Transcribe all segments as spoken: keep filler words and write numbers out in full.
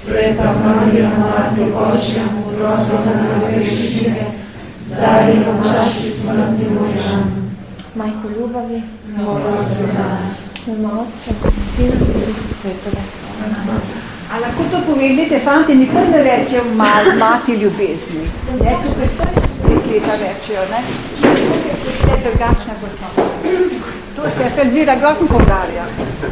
Sveta Marija, Matko Božja, prosi za nas grešnike, sada i na čaši smrti moje. Amen. Majko ljubavi, Moli za nas. Nema Otca, Sina i Duha Svetega. A lahko to povedite, fanti nikoli ne rečejo mati ljubezni. Ne, tukaj starič dekleta rečejo, ne? Tukaj se vse drugačne kot to. To se je Elvira Grosen poudarja.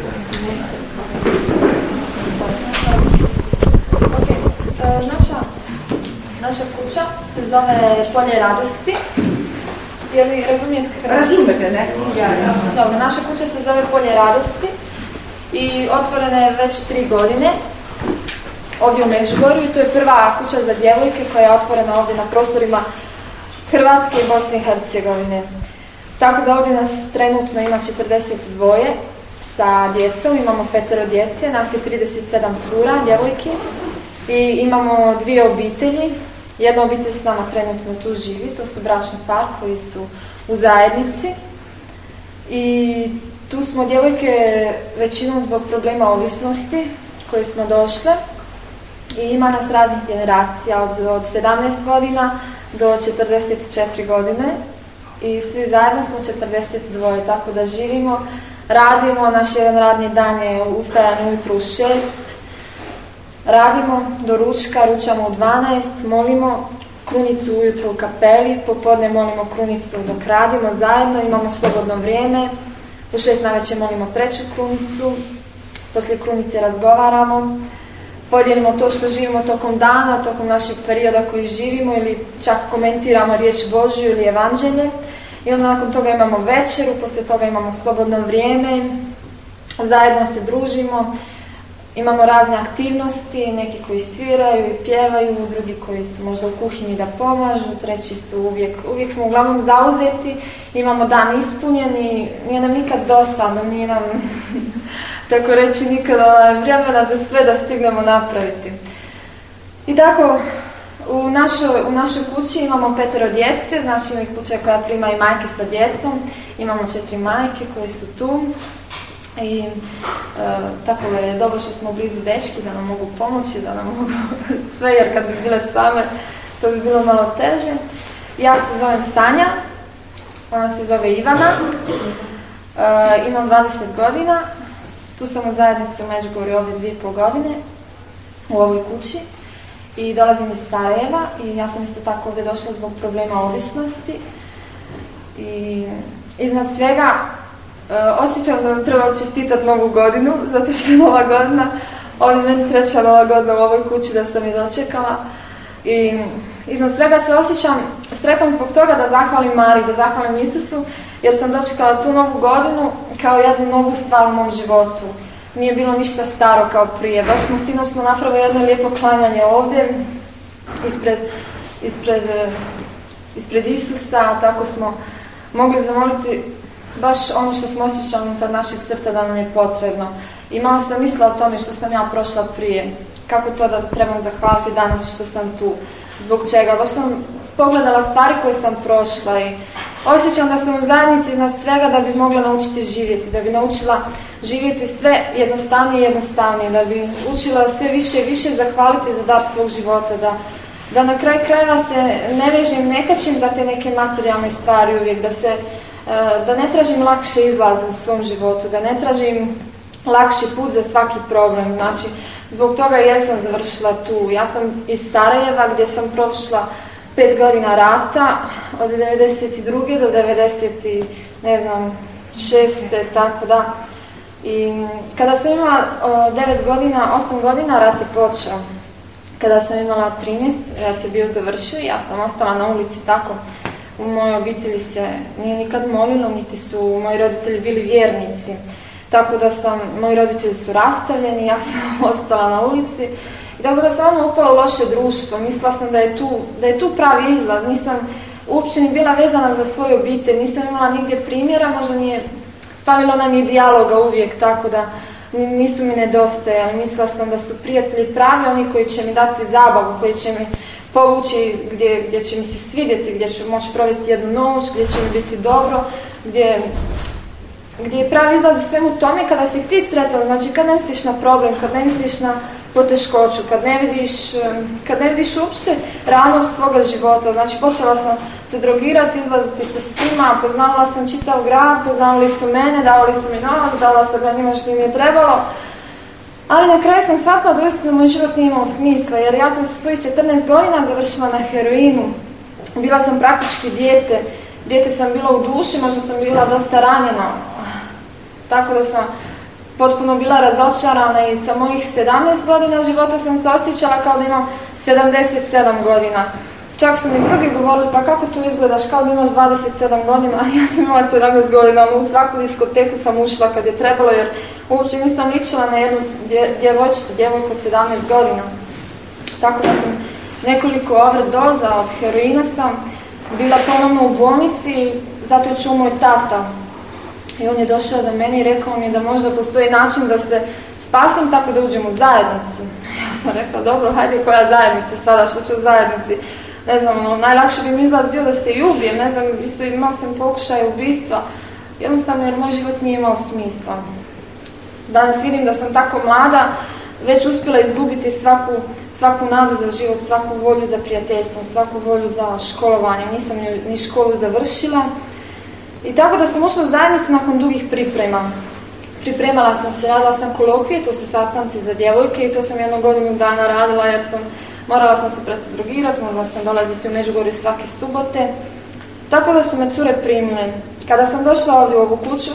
Okay. Uh, naša, naša kuća se zove Polje radosti. Je li razumije se hrvatski? Razumete, ne? Ja, ja. Dobro, naša kuća se zove Polje radosti i otvorena je već tri godine ovdje u Međugorju i to je prva kuća za djevojke koja je otvorena ovdje na prostorima Hrvatske i Bosne i Hercegovine. Tako da ovdje nas trenutno ima četrdeset dva sa djecom, imamo petero djece, nas je trideset sedam cura, djevojki i imamo dvije obitelji. Jedna obitelj s nama trenutno tu živi, to su bračni par koji su u zajednici i tu smo djevojke većinom zbog problema ovisnosti koji smo došle i ima nas raznih generacija od, od sedamnaest godina do četrdeset četiri godine i svi zajedno smo četrdeset dva, tako da živimo, radimo, naš jedan radni dan je ustajanje ujutro u šest, radimo do ručka, ručamo u dvanaest, molimo krunicu ujutro u kapeli, popodne molimo krunicu dok radimo zajedno, imamo slobodno vrijeme, u šest navečer molimo treću krunicu, poslije krunice razgovaramo, podijelimo to što živimo tokom dana, tokom našeg perioda koji živimo ili čak komentiramo riječ Božju ili evanđelje i onda nakon toga imamo večeru, poslije toga imamo slobodno vrijeme, zajedno se družimo, imamo razne aktivnosti, neki koji sviraju i pjevaju, drugi koji su možda u kuhinji da pomažu, treći su uvijek, uvijek smo uglavnom zauzeti, imamo dan ispunjeni, nije nam nikad dosadno, nije nam tako reći nikada vremena za sve da stignemo napraviti. I tako, u našoj, u našoj kući imamo petero djece, znači imamo kuća koja prima i majke sa djecom, imamo četiri majke koje su tu. I e, tako je dobro što smo blizu dečki da nam mogu pomoći, da nam mogu sve, jer kad bi bile same to bi bilo malo teže. Ja se zovem Sanja, ona se zove Ivana, e, imam dvadeset godina, tu sam u zajednici u Međugorju ovdje dvije i pol godine u ovoj kući i dolazim iz Sarajeva i ja sam isto tako ovdje došla zbog problema ovisnosti i iznad svega Uh, osjećam da vam treba čestitati novu godinu, zato što je nova godina, ovdje meni treća nova godina u ovoj kući da sam je dočekala i iznad svega se osjećam sretom zbog toga da zahvalim Mariji, da zahvalim Isusu, jer sam dočekala tu novu godinu kao jednu novu stvar u mom životu. Nije bilo ništa staro kao prije, baš smo sinoćno napravili jedno lijepo klanjanje ovdje ispred, ispred, ispred Isusa, tako smo mogli zamoliti baš ono što smo osjećali unutar našeg srca da nam je potrebno. I malo sam mislila o tome što sam ja prošla prije. Kako to da trebam zahvaliti danas što sam tu. Zbog čega? Baš sam pogledala stvari koje sam prošla i osjećam da sam u zajednici iznad svega da bi mogla naučiti živjeti. Da bi naučila živjeti sve jednostavnije i jednostavnije. Da bi učila sve više i više zahvaliti za dar svog života. Da, da na kraju krajeva se ne vežem, ne kačim za te neke materijalne stvari uvijek. Da se da ne tražim lakše izlaze u svom životu, da ne tražim lakši put za svaki problem. Znači, zbog toga jesam završila tu. Ja sam iz Sarajeva gdje sam prošla pet godina rata, od devedeset druge do devedeset šeste tako da. I kada sam imala devet godina, osam godina, rat je počeo. Kada sam imala trinaest, rat je bio završio i ja sam ostala na ulici tako. U mojoj obitelji se nije nikad molilo, niti su moji roditelji bili vjernici. Tako da sam, moji roditelji su rastavljeni, ja sam ostala na ulici. I tako da sam ono upala u loše društvo. Mislila sam da je tu, da je tu pravi izlaz. Nisam uopće ni bila vezana za svoju obitelj, nisam imala nigdje primjera, možda mi je falilo nam je dijaloga uvijek, tako da nisu mi nedostajali. Mislila sam da su prijatelji pravi, oni koji će mi dati zabavu, koji će mi povući gdje, gdje će mi se svidjeti, gdje ću moći provesti jednu noć, gdje će mi biti dobro, gdje, gdje je pravi izlaz u svemu tome kada si ti sretan, znači kad ne misliš na problem, kad ne misliš na poteškoću, kad ne vidiš, kad ne vidiš uopšte realnost svoga života. Znači počela sam se drogirati, izlaziti sa svima, poznavala sam čitav grad, poznavali su mene, davali su mi novac, dala sam ja njima što im je trebalo. Ali na kraju sam shvatila da uistinu moj život nije imao smisla, jer ja sam sa svojih četrnaest godina završila na heroinu. Bila sam praktički dijete, dijete sam bila u duši, možda sam bila dosta ranjena. Tako da sam potpuno bila razočarana i sa mojih sedamnaest godina života sam se osjećala kao da imam sedamdeset sedam godina. Čak su mi drugi govorili, pa kako tu izgledaš, kao da imaš dvadeset sedam godina, a ja sam imala sedamnaest godina, u svaku diskoteku sam ušla kad je trebalo, jer uopće nisam ličila na jednu djevojčicu, djevojku od sedamnaest godina. Tako da nekoliko overdoza od heroina sam bila ponovno u bolnici, zato je čuo moj tata. I on je došao do mene i rekao mi da možda postoji način da se spasim tako da uđem u zajednicu. Ja sam rekla, dobro, hajde, koja zajednica sada, što ću u zajednici? Ne znam, ono, najlakše bi mi izlaz bio da se i ubijem, ne znam, imala sam pokušaj ubistva, jednostavno jer moj život nije imao smisla. Danas vidim da sam tako mlada, već uspjela izgubiti svaku, svaku nadu za život, svaku volju za prijateljstvo, svaku volju za školovanje, nisam ni, ni školu završila. I tako da sam ušla u zajednicu nakon dugih priprema. Pripremala sam se, radila sam kolokvije, to su sastanci za djevojke i to sam jednu godinu dana radila jer sam, morala sam se prestati drogirati, morala sam dolaziti u Međugorje svake subote. Tako da su me cure primile. Kada sam došla ovdje u ovu kuću,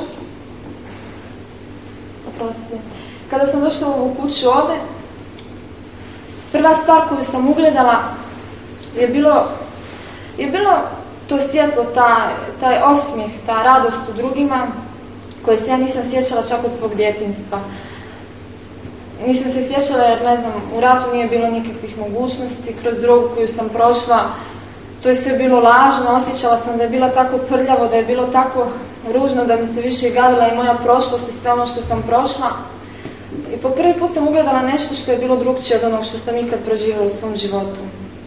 oprostite, kada sam došla u ovu kuću ovdje, prva stvar koju sam ugledala je bilo, je bilo to svjetlo, taj, taj osmijeh, ta radost u drugima, koje se ja nisam sjećala čak od svog djetinjstva. Nisam se sjećala jer, ne znam, u ratu nije bilo nikakvih mogućnosti, kroz drogu koju sam prošla, to je sve bilo lažno, osjećala sam da je bilo tako prljavo, da je bilo tako ružno, da mi se više gadila i moja prošlost i sve ono što sam prošla. I po prvi put sam ugledala nešto što je bilo drugčije od onog što sam ikad proživjela u svom životu.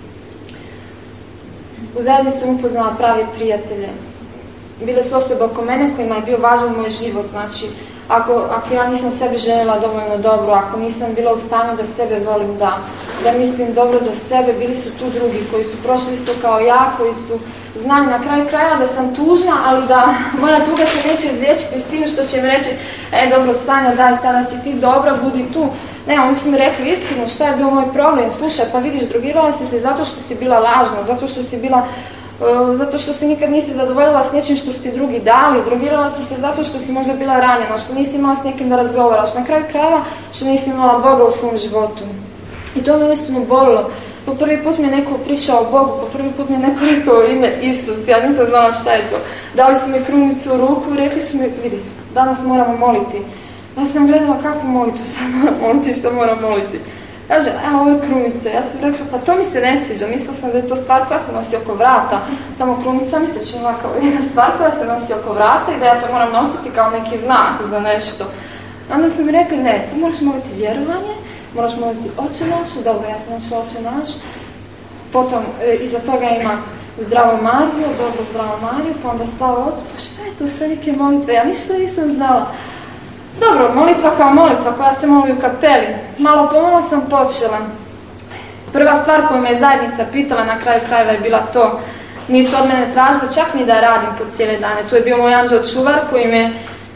U zajednici sam upoznala pravi prijatelje. Bile su osobe oko mene kojima je bio važan moj život. Znači, ako, ako ja nisam sebi željela dovoljno dobro, ako nisam bila u stanju da sebe volim, da, da mislim dobro za sebe, bili su tu drugi koji su prošli isto kao ja, koji su znali na kraju krajeva da sam tužna, ali da moja tuga se neće izliječiti s tim što će mi reći, e dobro Sanja, daj, sada si ti dobra, budi tu. Ne, oni su mi rekli istinu, šta je bio moj problem, slušaj, pa vidiš, drogirala si se zato što si bila lažna, zato što si bila, uh, zato što si nikad nisi zadovoljila s nečim što su ti drugi dali, drogirala si se zato što si možda bila ranjena, što nisi imala s nekim da razgovaraš, na kraju krajeva što nisi imala Boga u svom životu. I to me uistinu bolilo. Po prvi put mi je neko pričao o Bogu, po prvi put mi je neko rekao ime Isus, ja nisam znala šta je to. Dali su mi krunicu u ruku i rekli su mi, vidi, danas moramo moliti. Ja sam gledala kakvu molitvu sam moram moliti, što moram moliti. Kaže, a ovo je krunica. Ja sam rekla, pa to mi se ne sviđa. Mislila sam da je to stvar koja se nosi oko vrata. Samo krunica mi se činila kao jedna stvar koja se nosi oko vrata i da ja to moram nositi kao neki znak za nešto. Onda su mi rekli, ne, ti moraš moliti vjerovanje, moraš moliti Oče naš. Dobro, ja sam učila Oče naš. Potom, e, iza toga ima Zdravo Mariju, dobro Zdravo Mariju, pa onda Slava Otcu. Pa šta je to sve neke molitve? Ja ništa nisam znala. Dobro, molitva kao molitva koja se moli u kapeli. Malo pomalo sam počela. Prva stvar koju me je zajednica pitala na kraju krajeva je bila to. Nisu od mene tražili čak ni da radim po cijele dane. Tu je bio moj anđeo čuvar koji me,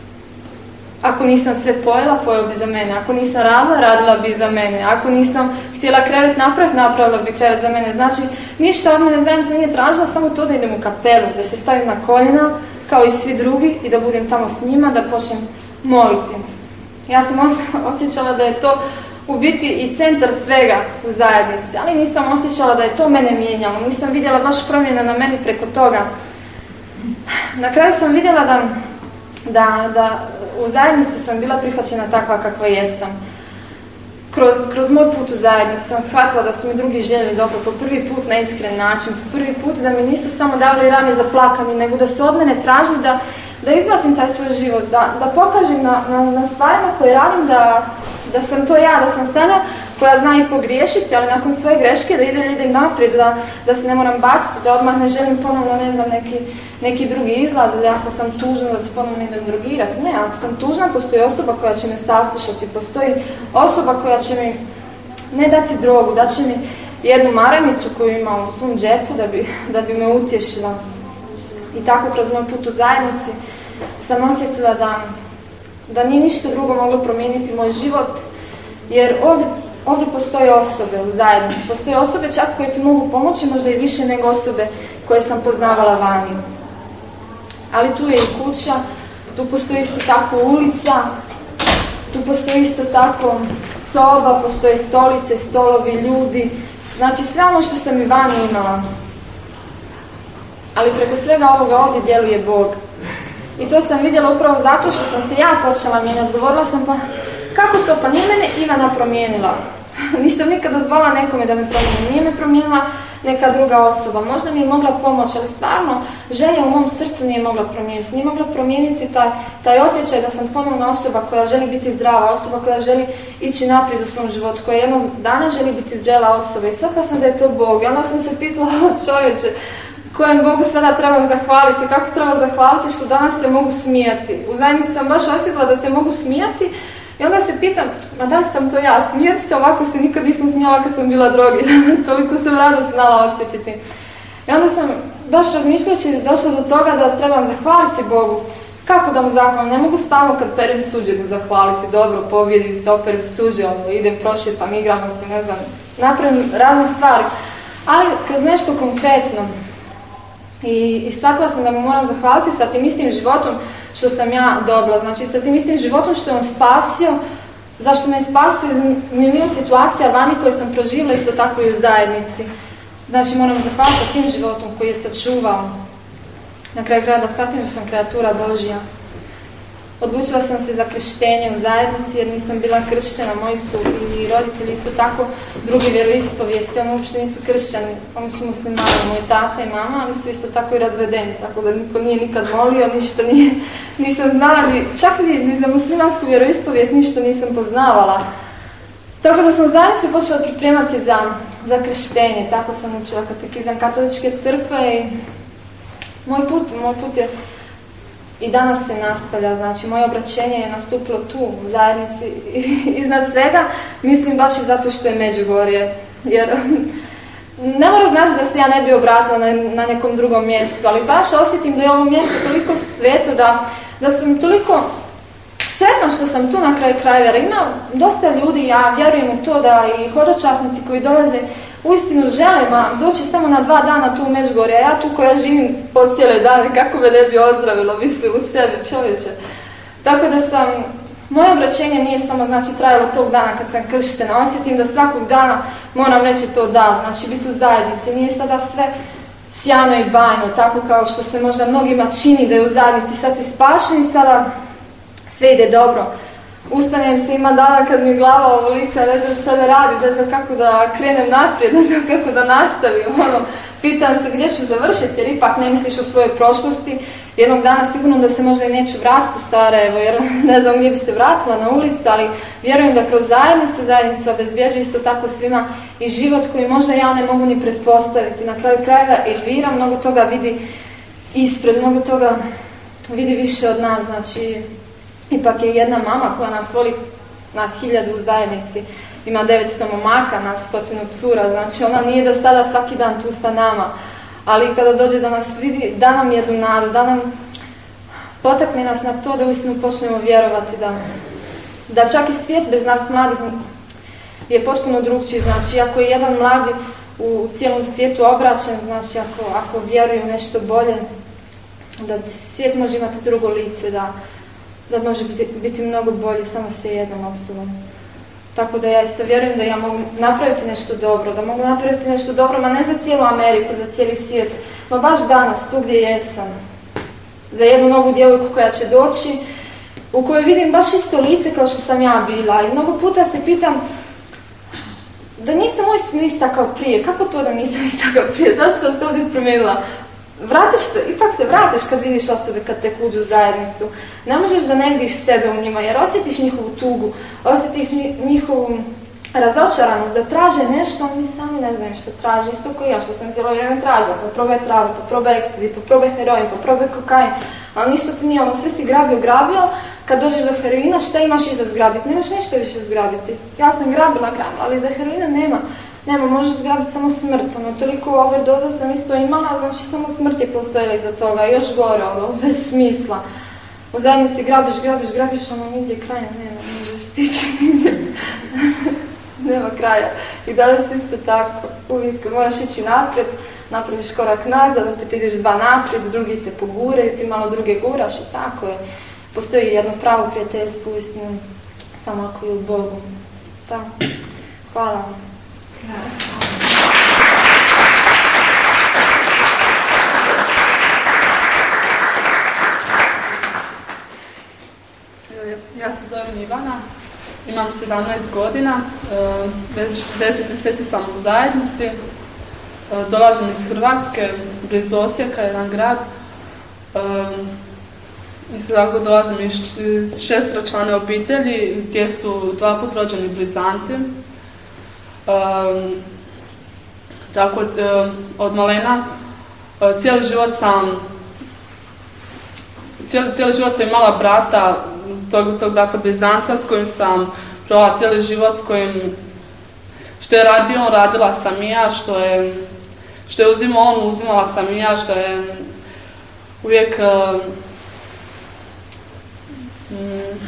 ako nisam sve pojela, pojela bi za mene. Ako nisam radila, radila bi za mene. Ako nisam htjela krevet napraviti, napravila bi krevet za mene. Znači, ništa od mene zajednica nije tražila, samo to da idem u kapelu, da se stavim na koljena, kao i svi drugi, i da budem tamo s njima, da počnem moliti. Ja sam osjećala da je to u biti i centar svega u zajednici, ali nisam osjećala da je to mene mijenjalo, nisam vidjela baš promjena na meni preko toga. Na kraju sam vidjela da, da, da u zajednici sam bila prihvaćena takva kakva jesam. Kroz, kroz moj put u zajednici sam shvatila da su mi drugi željeli dobro, po prvi put na iskren način, po prvi put da mi nisu samo davali rame za plakanje, nego da su od mene tražili da da izbacim taj svoj život, da, da pokažem na, na, na stvarima koje radim da, da sam to ja, da sam Sanja koja zna i pogriješiti, ali nakon svoje greške da ide, idem naprijed, da, da se ne moram baciti, da odmah ne želim ponovno, ne znam, neki, neki drugi izlaz, ili ako sam tužna da se ponovno idem drogirati. Ne, ako sam tužna, postoji osoba koja će me saslušati, postoji osoba koja će mi ne dati drogu, da će mi jednu maramicu koju ima u svom džepu da bi, da bi me utješila. I tako kroz moj put u zajednici sam osjetila da, da nije ništa drugo moglo promijeniti moj život, jer ovdje, ovdje postoje osobe u zajednici, postoje osobe čak koje ti mogu pomoći možda i više nego osobe koje sam poznavala vani. Ali tu je i kuća, tu postoji isto tako ulica, tu postoji isto tako soba, postoje stolice, stolovi, ljudi, znači sve ono što sam i vani imala. Ali preko svega ovoga ovdje djeluje Bog. I to sam vidjela upravo zato što sam se ja počela mijenjati. Govorila sam, pa kako to? Pa nije mene Ivana promijenila. Nisam nikad dozvolila nekome da me promijeni. Nije me promijenila neka druga osoba. Možda mi je mogla pomoći, ali stvarno želja u mom srcu nije mogla promijeniti. Nije mogla promijeniti taj, taj osjećaj da sam ponovna osoba koja želi biti zdrava, osoba koja želi ići naprijed u svom životu, koja jednog dana želi biti zrela osoba. I shvatila sam da je to Bog. I onda sam se pitala, o čovječe, kojem Bogu sada trebam zahvaliti, kako trebam zahvaliti što danas se mogu smijati. U zajednici sam baš osjetila da se mogu smijati i onda se pitam, ma da li sam to ja? Smijem se, ovako se nikad nisam smijala kad sam bila drogirana, toliko sam radost znala osjetiti. I onda sam baš razmišljajući došla do toga da trebam zahvaliti Bogu. Kako da mu zahvalim? Ne mogu stalno kad perem suđe mu zahvaliti, dobro, pobjedim se, operem suđe, ono, idem prošetam, igramo se, ne znam, napravim razne stvari, ali kroz nešto konkretno. I, i shvatila sam da mu moram zahvaliti sa tim istim životom što sam ja dobila, znači sa tim istim životom što je on spasio, zašto me je spasio iz milijun situacija vani koje sam proživjela, isto tako i u zajednici. Znači moram zahvaliti sa tim životom koji je sačuvao. Na kraju kraja da shvatim da sam kreatura Božja. Odlučila sam se za krštenje u zajednici jer nisam bila krštena, moji su i roditelji isto tako drugi vjeroispovijesti, oni uopšte nisu kršćani, oni su muslimani, moj tata i mama, ali su isto tako i razvedeni, tako da niko nije nikad molio, ništa nije, nisam znala, ni, čak ni, ni za muslimansku vjeroispovijest ništa nisam poznavala. Tako da sam u zajednici počela pripremati za, za krštenje, tako sam učila katekizam katoličke crkve i moj put, moj put je i danas se nastavlja, znači moje obraćenje je nastupilo tu u zajednici iznad svega, mislim baš i zato što je Međugorje, jer ne mora znači da se ja ne bi obratila na, na nekom drugom mjestu, ali baš osjetim da je ovo mjesto toliko sveto, da, da sam toliko sretna što sam tu na kraju krajeva, jer ima dosta ljudi, ja vjerujem u to da i hodočasnici koji dolaze uistinu žele ma doći samo na dva dana tu u Međugorje, a ja tu koja živim po cijele dane, kako me ne bi ozdravilo, mislim u sebi, čovječe. Tako da sam, moje obraćenje nije samo znači trajalo tog dana kad sam krštena, osjetim da svakog dana moram reći to da, znači biti u zajednici, nije sada sve sjajno i bajno, tako kao što se možda mnogima čini da je u zajednici, sad si spašen i sada sve ide dobro. Ustanem se, ima dana kad mi glava ovolika, ne znam šta da radim, ne znam kako da krenem naprijed, ne znam kako da nastavim, ono, pitam se gdje ću završiti, jer ipak ne misliš o svojoj prošlosti. Jednog dana sigurno da se možda i neću vratiti u Sarajevo, jer ne znam gdje bi se vratila na ulicu, ali vjerujem da kroz zajednicu, zajednica obezbjeđuje isto tako svima i život koji možda ja ne mogu ni pretpostaviti. Na kraju krajeva Elvira mnogo toga vidi ispred, mnogo toga vidi više od nas, znači ipak je jedna mama koja nas voli, nas hiljadu u zajednici, ima devetsto momaka, nas stotinu cura, znači ona nije da sada svaki dan tu sa nama, ali kada dođe da nas vidi, da nam jednu nadu, da nam potakne nas na to da uistinu počnemo vjerovati da, da čak i svijet bez nas mladih je potpuno drugčiji, znači ako je jedan mladi u cijelom svijetu obraćen, znači ako, ako vjeruje u nešto bolje, da svijet može imati drugo lice, da da može biti, biti mnogo bolje samo sa jednom osobom. Tako da ja isto vjerujem da ja mogu napraviti nešto dobro, da mogu napraviti nešto dobro, ma ne za cijelu Ameriku, za cijeli svijet, ma baš danas, tu gdje jesam. Za jednu novu djevojku koja će doći, u kojoj vidim baš isto lice kao što sam ja bila. I mnogo puta se pitam da nisam uistinu ista kao prije, kako to da nisam ista kao prije, zašto sam se ovdje promijenila? Vratiš se, ipak se vratiš kad vidiš osobe kad tek uđu u zajednicu. Ne možeš da ne vidiš sebe u njima jer osjetiš njihovu tugu, osjetiš njihovu razočaranost da traže nešto, oni sami ne znaju što traže, isto kao ja što sam cijelo vrijeme tražila, pa probaj travu, pa probaj ekstazi, pa probaj heroin, pa probaj kokain, ali ništa ti nije ono, sve si grabio, grabio, kad dođeš do heroina šta imaš iza zgrabiti, nemaš ništa više zgrabiti, ja sam grabila, grabila, ali za heroina nema, nema, možeš zgrabiti samo smrt, ono, toliko overdoza sam isto imala, znači samo smrt je postojala iza toga, još gore, ono, bez smisla. U zajednici grabiš, grabiš, grabiš, ono, nigdje kraja nema, ne možeš stići nigdje. Nema kraja. I danas isto tako, uvijek moraš ići naprijed, napraviš korak nazad, opet ideš dva naprijed, drugi te pogure, ti malo druge guraš i tako je. Postoji jedno pravo prijateljstvo, uistinu, samo ako je u Bogu. Tako. Hvala vam. Ja se zovem Ivana, imam sedamnaest godina, već deset mjeseci sam u zajednici, dolazim iz Hrvatske, blizu Osijeka, jedan grad. Isto tako dolazim iz šesteročlane obitelji gdje su dva put rođeni blizanci. Tako od malena cijeli život sam cijeli, cijeli život sam imala brata, tog, tog brata blizanca s kojim sam provela cijeli život, s kojim što je radio on, radila sam i ja, što je, što je uzimao on, uzimala sam i ja, što je uvijek mm,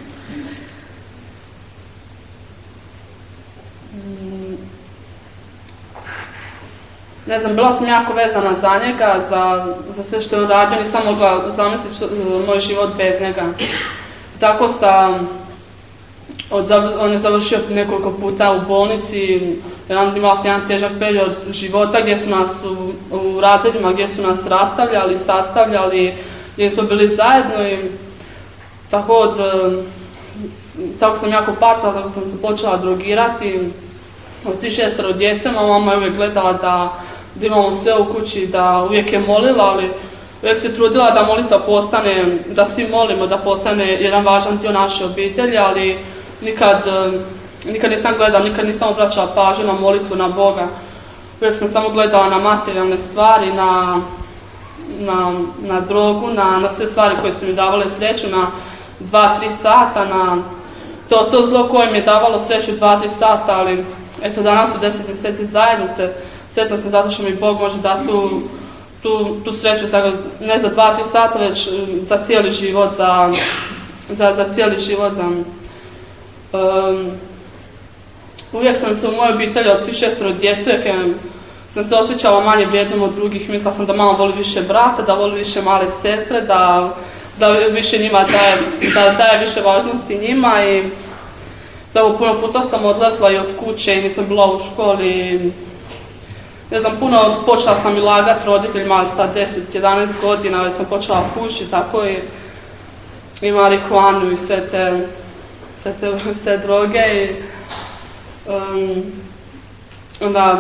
ne znam, bila sam jako vezana za njega, za, za sve što je on radio, nisam mogla zamisliti što, moj život bez njega. Tako sam, od, on je završio nekoliko puta u bolnici, imala sam jedan težak period života gdje su nas u, u razredima, gdje su nas rastavljali, sastavljali, gdje smo bili zajedno i tako od, tako sam jako patila, tako sam se počela drogirati. Od svih šestero djece, mama je uvijek gledala da, da imamo sve u kući, da uvijek je molila, ali uvijek se trudila da molitva postane, da svi molimo, da postane jedan važan dio naše obitelji, ali nikad, nikad nisam gledala, nikad nisam obraćala pažnju na molitvu, na Boga. Uvijek sam samo gledala na materijalne stvari, na, na, na drogu, na, na sve stvari koje su mi davale sreću, na dva, tri sata, na to, to zlo koje mi je davalo sreću dva, tri sata, ali eto danas u deset mjeseci zajednice, sretna sam zato što mi Bog može dati tu, tu, tu sreću za, ne za dva, tri sata, već za cijeli život, za, za, za cijeli život. Za, um, uvijek sam se u mojoj obitelji od svih šestero djece, uvijek sam se osjećala manje vrijednom od drugih, mislila sam da mama voli više brata, da voli više male sestre, da, da više njima daje, da daje više važnosti njima i da puno puta sam odlazila i od kuće i nisam bila u školi. Ne znam, puno počela sam i lagati roditeljima sa deset jedanaest godina, već sam počela pušiti, tako i, i marihuanu i sve te, sve te vrste droge. I, um, onda,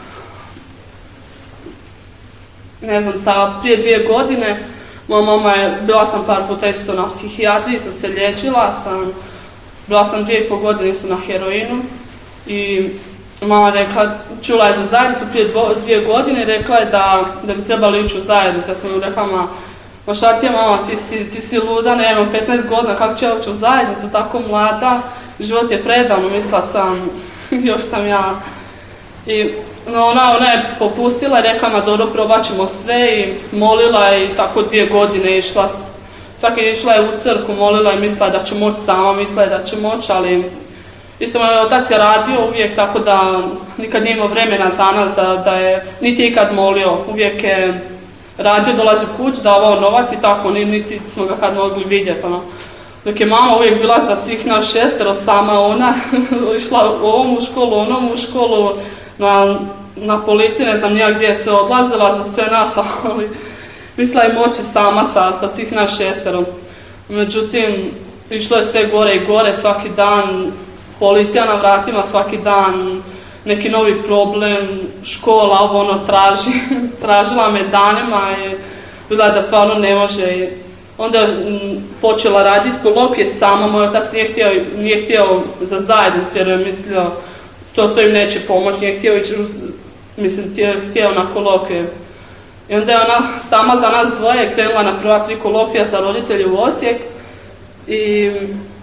ne znam, sa prije dvije godine, moja mama je, bila sam par puta isto na psihijatriji, sam se liječila, sam, bila sam dvije i pol godine isto na heroinu i mama rekla, čula je za zajednicu prije dvo, dvije godine i rekla je da, da bi trebali ići u zajednicu. Ja sam mu rekla, ma, ma šta ti je mama, ti si, ti si luda, ne, imam petnaest godina, kako ću ja ući u zajednicu, tako mlada, život je predavno, mislila sam, još sam ja. I no, ona, ona je popustila i rekla, ma dobro, probat ćemo sve i molila je i tako dvije godine išla, svaki išla je u crkvu, molila i mislila da će moći sama, mislila je da će moći, ali isto moj otac je radio uvijek tako da nikad nije imao vremena za nas, da, da je niti ikad molio, uvijek je radio, dolazi u kuć, davao novac i tako, niti smo ga kad mogli vidjeti. Ono. Dok je mama uvijek bila za svih nas šestero, sama ona, išla u ovom u školu, onom u školu, na, na policiju, ne znam nijak gdje je sve odlazila za sve nas, ali mislila je moći sama sa, sa svih nas šestero. Međutim, išlo je sve gore i gore, svaki dan policija na vratima, svaki dan neki novi problem, škola, ovo ono traži, tražila me danima i bila da stvarno ne može. I onda je počela raditi kolokvije sama, moj otac nije htio, nije htio za zajednicu jer je mislio to, to im neće pomoći, nije htio ići, mislim, htio, htio na kolokvije. I onda je ona sama za nas dvoje krenula na prva tri kolokvija za roditelje u Osijek i,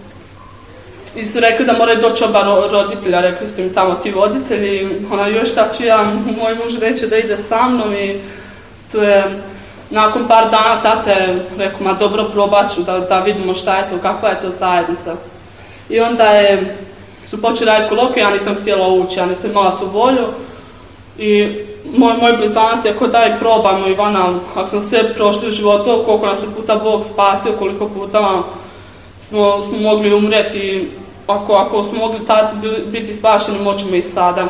i su rekli da moraju doći oba roditelja, rekli su im tamo ti voditelji, ona još šta ću ja, moj muž reče da ide sa mnom i tu je nakon par dana tate rekao, ma dobro, probat ću da, da vidimo šta je to, kakva je to zajednica. I onda je, su počeli raditi kolokvije, ja nisam htjela ući, ja nisam imala tu volju. I moj, moj blizanac je rekao, daj probajmo Ivana, ako smo sve prošli u životu, koliko nas je puta Bog spasio, koliko puta smo, smo mogli umreti, ako, ako smo mogli tad biti spašeni, moćemo i sada.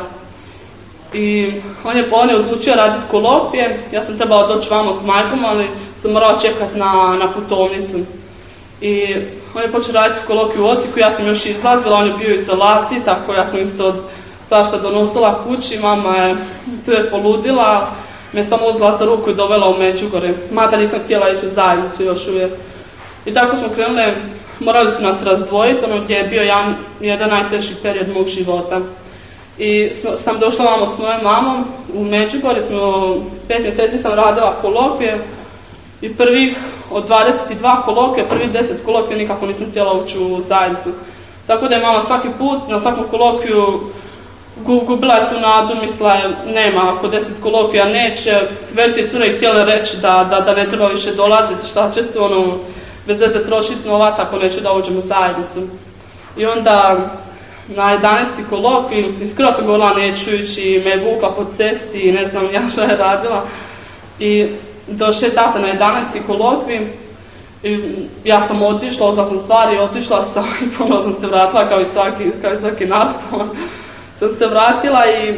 I on je, on je odlučio raditi kolokvije, ja sam trebala doći vamo s majkom, ali sam morala čekati na, na putovnicu. I on je počeo raditi kolokviju u Osijeku, ja sam još izlazila, on je bio u izolaciji, tako ja sam isto od svašta donosila kući, mama je tu je poludila, me samo uzela za ruku i dovela u Međugorje, mada nisam htjela ići u zajednicu još uvijek. I tako smo krenuli, morali su nas razdvojiti, ono gdje je bio jedan, jedan najteži period mog života. I sam došla vamo s mojom mamom u Međugorje, smo pet mjeseci sam radila kolokvije i prvih od dvadeset dva kolokvija, prvih deset kolokvija nikako nisam htjela ući u zajednicu. Tako da je mama svaki put, na svakom kolokviju gubila je tu nadu, mislila je nema, ako deset kolokvija neće, već je cure htjela reći da, da, da ne treba više dolaziti, šta će tu ono, bez veze trošiti novac ako neću da uđem u zajednicu. I onda na jedanaesti kolokvij, skoro sam govorila neću ići i me je vukla po cesti i ne znam ja šta je radila. I došao je tata na jedanaesti kolokvij i ja sam otišla, uzela sam stvari, otišla sam i ponovno sam se vratila kao i svaki, kao i svaki narkoman. Sam se vratila i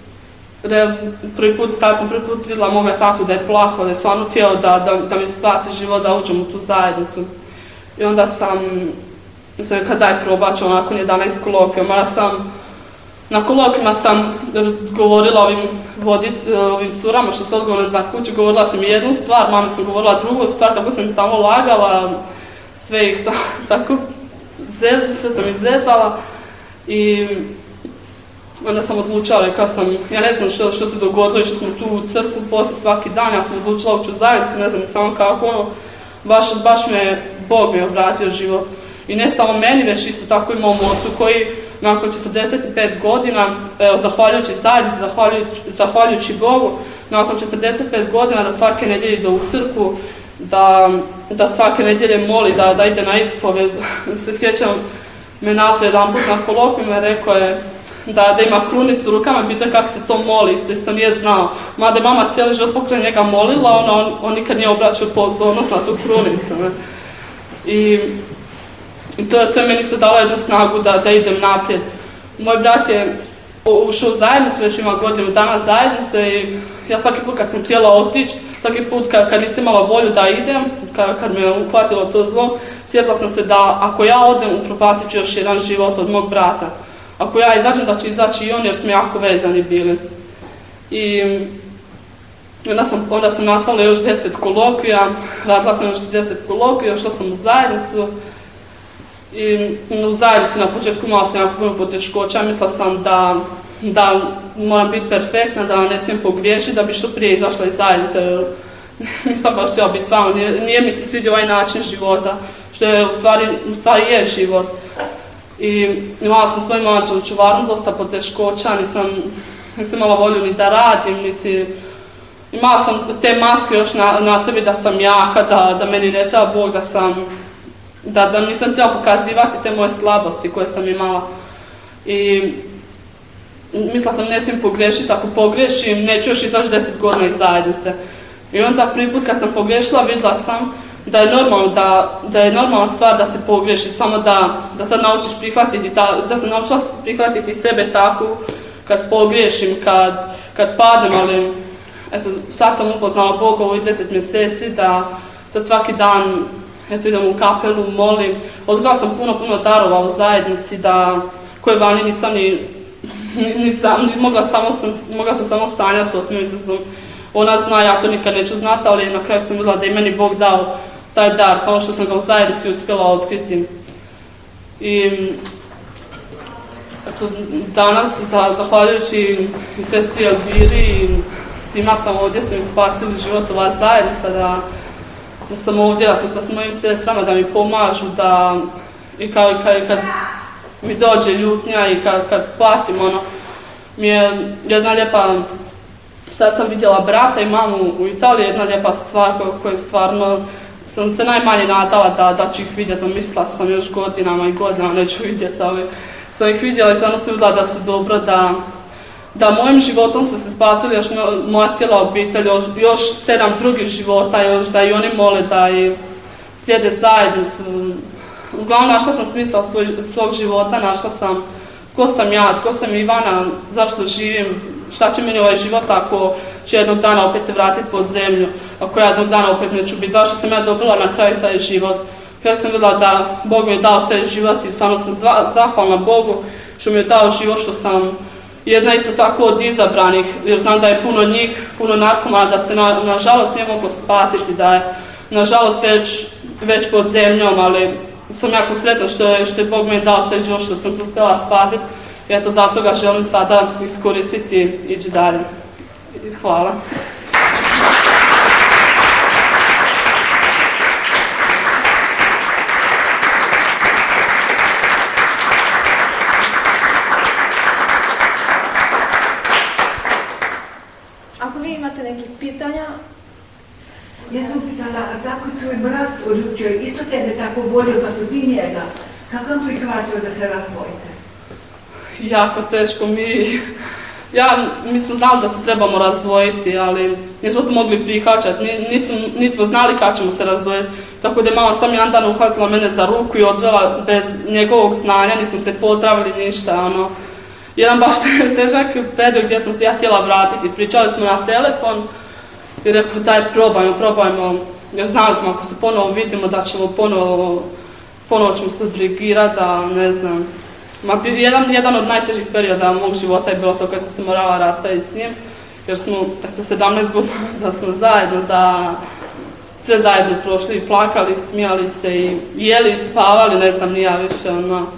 prvi put, tad sam prvi put vidjela moga tatu da je plakao, da je stvarno htio da, da, da mi spasi život, da uđem u tu zajednicu. I onda sam, sam rekla daj probat ću nakon jedanaest kolokvija, mada sam, na kolokvijima sam govorila ovim, vodit, ovim curama što su odgovorne za kuću, govorila sam jednu stvar, mami sam govorila drugu stvar, tako sam im stalno lagala, sve ih tako, sve, sve sam izrezala i onda sam odlučila, rekla sam, ja ne znam što, što se dogodilo i što smo tu u crkvu poslije svaki dan, ja sam odlučila ući u zajednicu, ne znam samo kako ono, baš, baš me Bog mi je obratio život. I ne samo meni, već isto tako i mom ocu koji nakon četrdeset pet godina, evo, zahvaljujući zajednici, zahvaljujući, zahvaljujući Bogu, nakon četrdeset pet godina da svake nedjelje ide u crkvu, da, da svake nedjelje moli, da, da ide na ispovjed. Se sjećam, me nazvao jedan put na kolokvijima, rekao je da, da ima krunicu u rukama, pitao kako se to moli, isto, isto nije znao. Mada je mama cijeli život pokraj njega molila, ona, on, on nikad nije obraćao pozornost na tu krunicu. Ne? I, i to, to je meni isto dalo jednu snagu da, da idem naprijed. Moj brat je ušao u zajednicu, već ima godinu dana zajednice i ja svaki put kad sam htjela otići, svaki put kad, kad nisam imala volju da idem, kad, kad me je uhvatilo to zlo, sjetila sam se da ako ja odem, upropastit ću još jedan život od mog brata. Ako ja izađem, da će izaći i on, jer smo jako vezani bili. I onda sam, onda sam nastavila još deset kolokvija, radila sam još deset kolokvija, ošla sam u zajednicu. I u zajednici na početku imala sam jako puno poteškoća, mislila sam da, da moram biti perfektna, da ne smijem pogriješiti, da bi što prije izašla iz zajednice. Nisam baš htjela biti vama, nije, nije mi se svidio ovaj način života, što je u stvari, u stvari je život. I imala sam s mojim mlađom čuvarom dosta poteškoća, nisam, nisam imala volju ni da radim, niti... Imala sam te maske još na, na sebi da sam jaka, da, da meni ne treba Bog, da sam... Da, da nisam htjela pokazivati te moje slabosti koje sam imala. I mislila sam ne smijem pogriješiti, ako pogriješim neću još izaći deset godina iz zajednice. I onda prvi put kad sam pogriješila vidjela sam da je normalno, da, da je normalna stvar da se pogriješi, samo da, da sad naučiš prihvatiti, ta, da sam naučila prihvatiti sebe tako kad pogriješim, kad, kad padnem, ali eto, sad sam upoznala Boga ovih deset mjeseci, da sad svaki dan eto, idem u kapelu, molim, odgledala sam puno, puno darova u zajednici, da, koje vani nisam ni, ni, ni, ni mogla, samo sam, mogla sam samo sanjati, mislim sam, ona zna, ja to nikad neću znati, ali na kraju sam vidjela da je meni Bog dao taj dar, samo što sam ga u zajednici uspjela otkriti. I eto, danas, zahvaljujući i sestri Elviri i svima sam ovdje, su mi spasili život, ova zajednica, da, da sam ovdje, da sam sa mojim sestrama, da mi pomažu, da i kao, kad, kad mi dođe ljutnja i kad, kad platim, ono, mi je jedna lijepa, sad sam vidjela brata i mamu u Italiji, jedna lijepa stvar koju stvarno sam se najmanje nadala da, da ću ih vidjeti, mislila sam još godinama i godinama neću vidjeti, ali sam ih vidjela i stvarno sam vidjela da su dobro, da, da mojim životom su se spasili još moja cijela obitelj, još, još sedam drugih života, još da i oni mole da i slijede zajednicu. Uglavnom našla sam smisla svoj, svog života, našla sam ko sam ja, tko sam Ivana, zašto živim, šta će meni ovaj život ako ću jednog dana opet se vratiti pod zemlju, ako ja jednog dana opet neću biti, zašto sam ja dobila na kraju taj život. Ja sam vidjela da Bog mi je dao taj život i stvarno sam zahvalna Bogu što mi je dao život, što sam jedna isto tako od izabranih, jer znam da je puno njih, puno narkomana, da se na, nažalost nije moglo spasiti, da je nažalost već, već pod zemljom, ali sam jako sretna što je, što je Bog mi dao taj život, što sam se uspjela spasiti i eto zato ga želim sada iskoristiti i ići dalje. Hvala. Ako vi imate nekih pitanja? Ja sam pitala, a tako tvoj brat odlučio, isto tebe tako volio kako ti njega, kako on prihvatio da se razdvojite? Jako teško, mi, ja, mi smo znali da se trebamo razdvojiti, ali nismo to mogli prihvaćati, nismo, nismo znali kako ćemo se razdvojiti, tako da je mama sam jedan dan uhvatila mene za ruku i odvela bez njegovog znanja, nismo se pozdravili ništa, ono, jedan baš težak period gdje sam se ja htjela vratiti, pričali smo na telefon i rekao daj probajmo, probajmo, jer znali smo ako se ponovo vidimo da ćemo ponovo, ponovo ćemo se dirigirati, da ne znam. Ma, jedan, jedan od najtežih perioda mog života je bilo to kad sam se morala rastaviti s njim, jer smo tako sedamnaest godina da smo zajedno, da sve zajedno prošli i plakali, smijali se i jeli i spavali, ne znam, nija više, ono,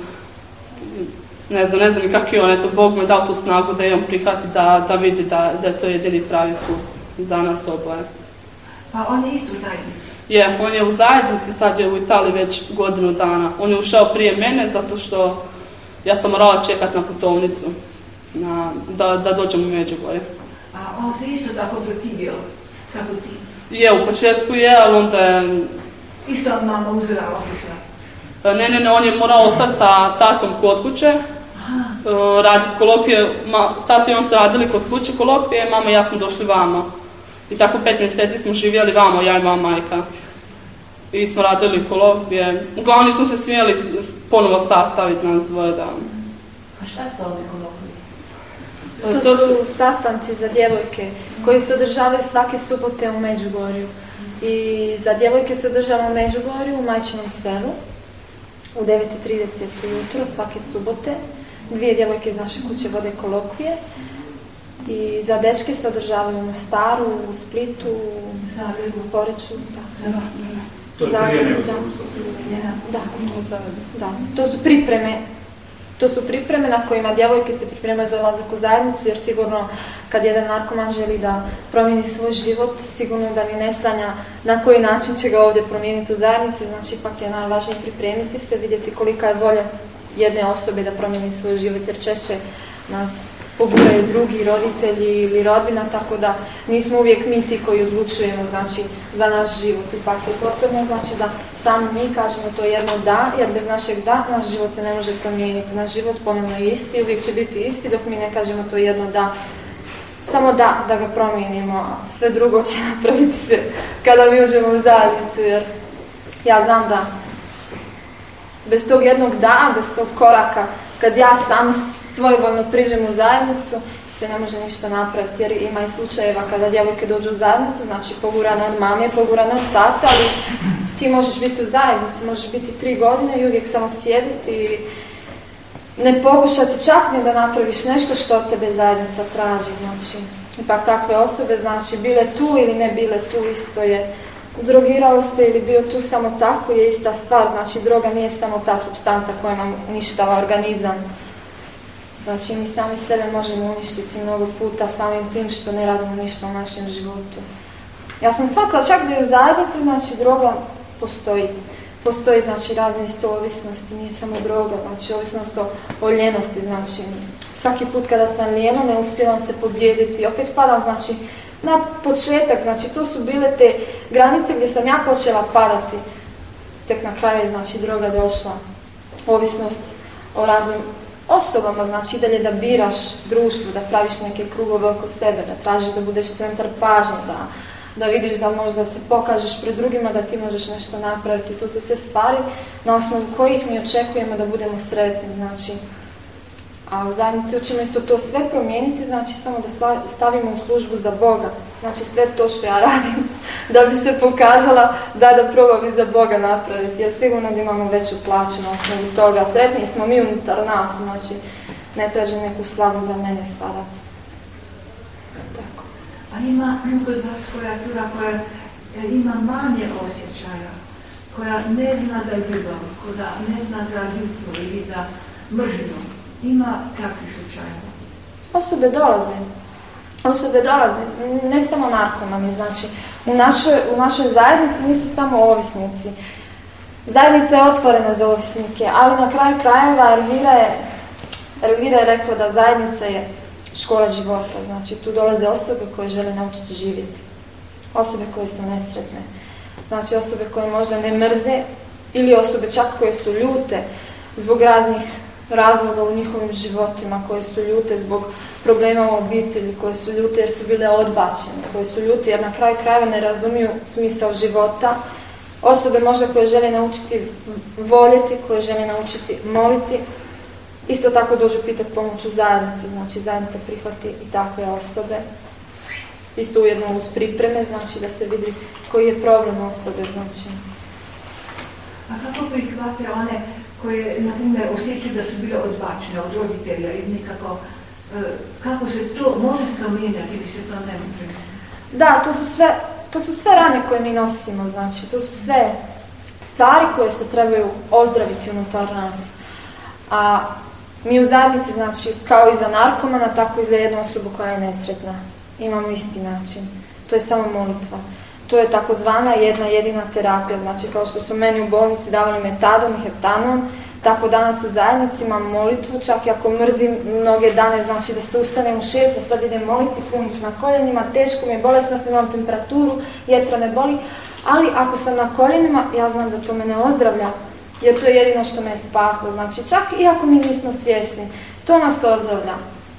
ne znam, ne znam ni kak je on, eto, Bog me dao tu snagu da je on prihvati, da, da vidi da, da je to jedini pravi put za nas oboje. Pa on je isto u zajednici? Je, on je u zajednici, sad je u Italiji već godinu dana. On je ušao prije mene zato što ja sam morala čekati na putovnicu, na, da, da dođem u Međugorje. A on se isto tako protivio, kako ti? Je, u početku je, ali onda je... Isto mama uzela, otišla? Ne, ne, ne, on je morao ostati sa tatom kod kuće, uh, raditi kolokvije, ma, tata i on su radili kod kuće kolokvije, mama i ja smo došli vamo. I tako pet mjeseci smo živjeli vamo, ja i moja majka. I smo radili kolokvije. Uglavnom smo se smjeli ponovo sastaviti nas dvoje da. A šta su ove kolokvije? To, to su sastanci za djevojke koji se održavaju svake subote u Međugorju. I za djevojke se održava u Međugorju, u Majčinom selu, u devet i trideset ujutro svake subote. Dvije djevojke iz naše kuće vode kolokvije. I za dečke se održavaju u Mostaru, u Splitu, u Poreču. Da. To je prije nego sam Da, da. To su pripreme. To su pripreme na kojima djevojke se pripremaju za ulazak u zajednicu, jer sigurno kad jedan narkoman želi da promijeni svoj život, sigurno da ni ne sanja na koji način će ga ovdje promijeniti u zajednici, znači ipak je najvažnije pripremiti se, vidjeti kolika je volja jedne osobe da promijeni svoj život, jer češće nas poguraju drugi roditelji ili rodbina, tako da nismo uvijek mi ti koji odlučujemo, znači, za naš život. Ipak je potrebno, znači da sami mi kažemo to jedno da, jer bez našeg da, naš život se ne može promijeniti. Naš život ponovno je isti, uvijek će biti isti, dok mi ne kažemo to jedno da. Samo da, da ga promijenimo, a sve drugo će napraviti se kada mi uđemo u zajednicu, jer ja znam da bez tog jednog da, bez tog koraka, kad ja sam svojevoljno priđem u zajednicu, se ne može ništa napraviti, jer ima i slučajeva kada djevojke dođu u zajednicu, znači pogurane od mame, pogurane od tata, ali ti možeš biti u zajednici, možeš biti tri godine i uvijek samo sjediti i ne pokušati čak ni da napraviš nešto što od tebe zajednica traži, znači ipak takve osobe, znači bile tu ili ne bile tu, isto je. Drogirao se ili bio tu samo tako je ista stvar, znači droga nije samo ta supstanca koja nam uništava organizam. Znači mi sami sebe možemo uništiti mnogo puta samim tim što ne radimo ništa u našem životu. Ja sam shvatila čak da i u zajednici, znači droga postoji. Postoji znači razne isto ovisnosti, nije samo droga, znači ovisnost o, o ljenosti, znači svaki put kada sam lijena ne uspijevam se pobijediti, opet padam znači na početak, znači to su bile te granice gdje sam ja počela padati, tek na kraju je znači droga došla, ovisnost o raznim osobama, znači i dalje da biraš društvo, da praviš neke krugove oko sebe, da tražiš da budeš centar pažnje, da, da vidiš da možda se pokažeš pred drugima, da ti možeš nešto napraviti. To su sve stvari na osnovu kojih mi očekujemo da budemo sretni, znači. A u zajednici učimo isto to sve promijeniti, znači samo da stavimo u službu za Boga. Znači sve to što ja radim, da bi se pokazala da da probam i za Boga napraviti. Jer sigurno da imamo veću plaću na osnovu toga. Sretniji smo mi unutar nas, znači ne tražim neku slavu za mene sada. Tako. A ima kod vas koja tura koja ima manje osjećaja, koja ne zna za ljubav, koja ne zna za ljubav ili za mržnju. Ima kakvih slučajeva? Osobe dolaze. Osobe dolaze, ne samo narkomani, znači u našoj, u našoj zajednici nisu samo ovisnici. Zajednica je otvorena za ovisnike, ali na kraju krajeva Elvira je, Elvira je rekla da zajednica je škola života, znači tu dolaze osobe koje žele naučiti živjeti. Osobe koje su nesretne, znači osobe koje možda ne mrze ili osobe čak koje su ljute zbog raznih razloga u njihovim životima, koje su ljute zbog problema u obitelji, koje su ljute jer su bile odbačene, koje su ljute jer na kraju krajeva ne razumiju smisao života. Osobe možda koje žele naučiti voljeti, koje žele naučiti moliti, isto tako dođu pitati pomoć u zajednicu, znači zajednica prihvati i takve osobe. Isto ujedno uz pripreme, znači da se vidi koji je problem osobe, znači. A kako prihvate one koje, na primjer, osjećaju da su bile odbačene od roditelja i nekako, kako se to može promijeniti ili se to ne može? Da, to su sve, to su sve rane koje mi nosimo, znači, to su sve stvari koje se trebaju ozdraviti unutar nas. A mi u zajednici, znači, kao i za narkomana, tako i za jednu osobu koja je nesretna. Imamo isti način. To je samo molitva. To je takozvana jedna jedina terapija, znači kao što su meni u bolnici davali metadon i heptanon, tako danas u zajednici imam molitvu, čak i ako mrzim mnoge dane, znači da se ustanem u šest, da sad idem moliti, puno na koljenima, teško mi je, bolesna sam, imam temperaturu, jetra me boli, ali ako sam na koljenima, ja znam da to me ne ozdravlja, jer to je jedino što me je spaslo, znači čak i ako mi nismo svjesni, to nas ozdravlja.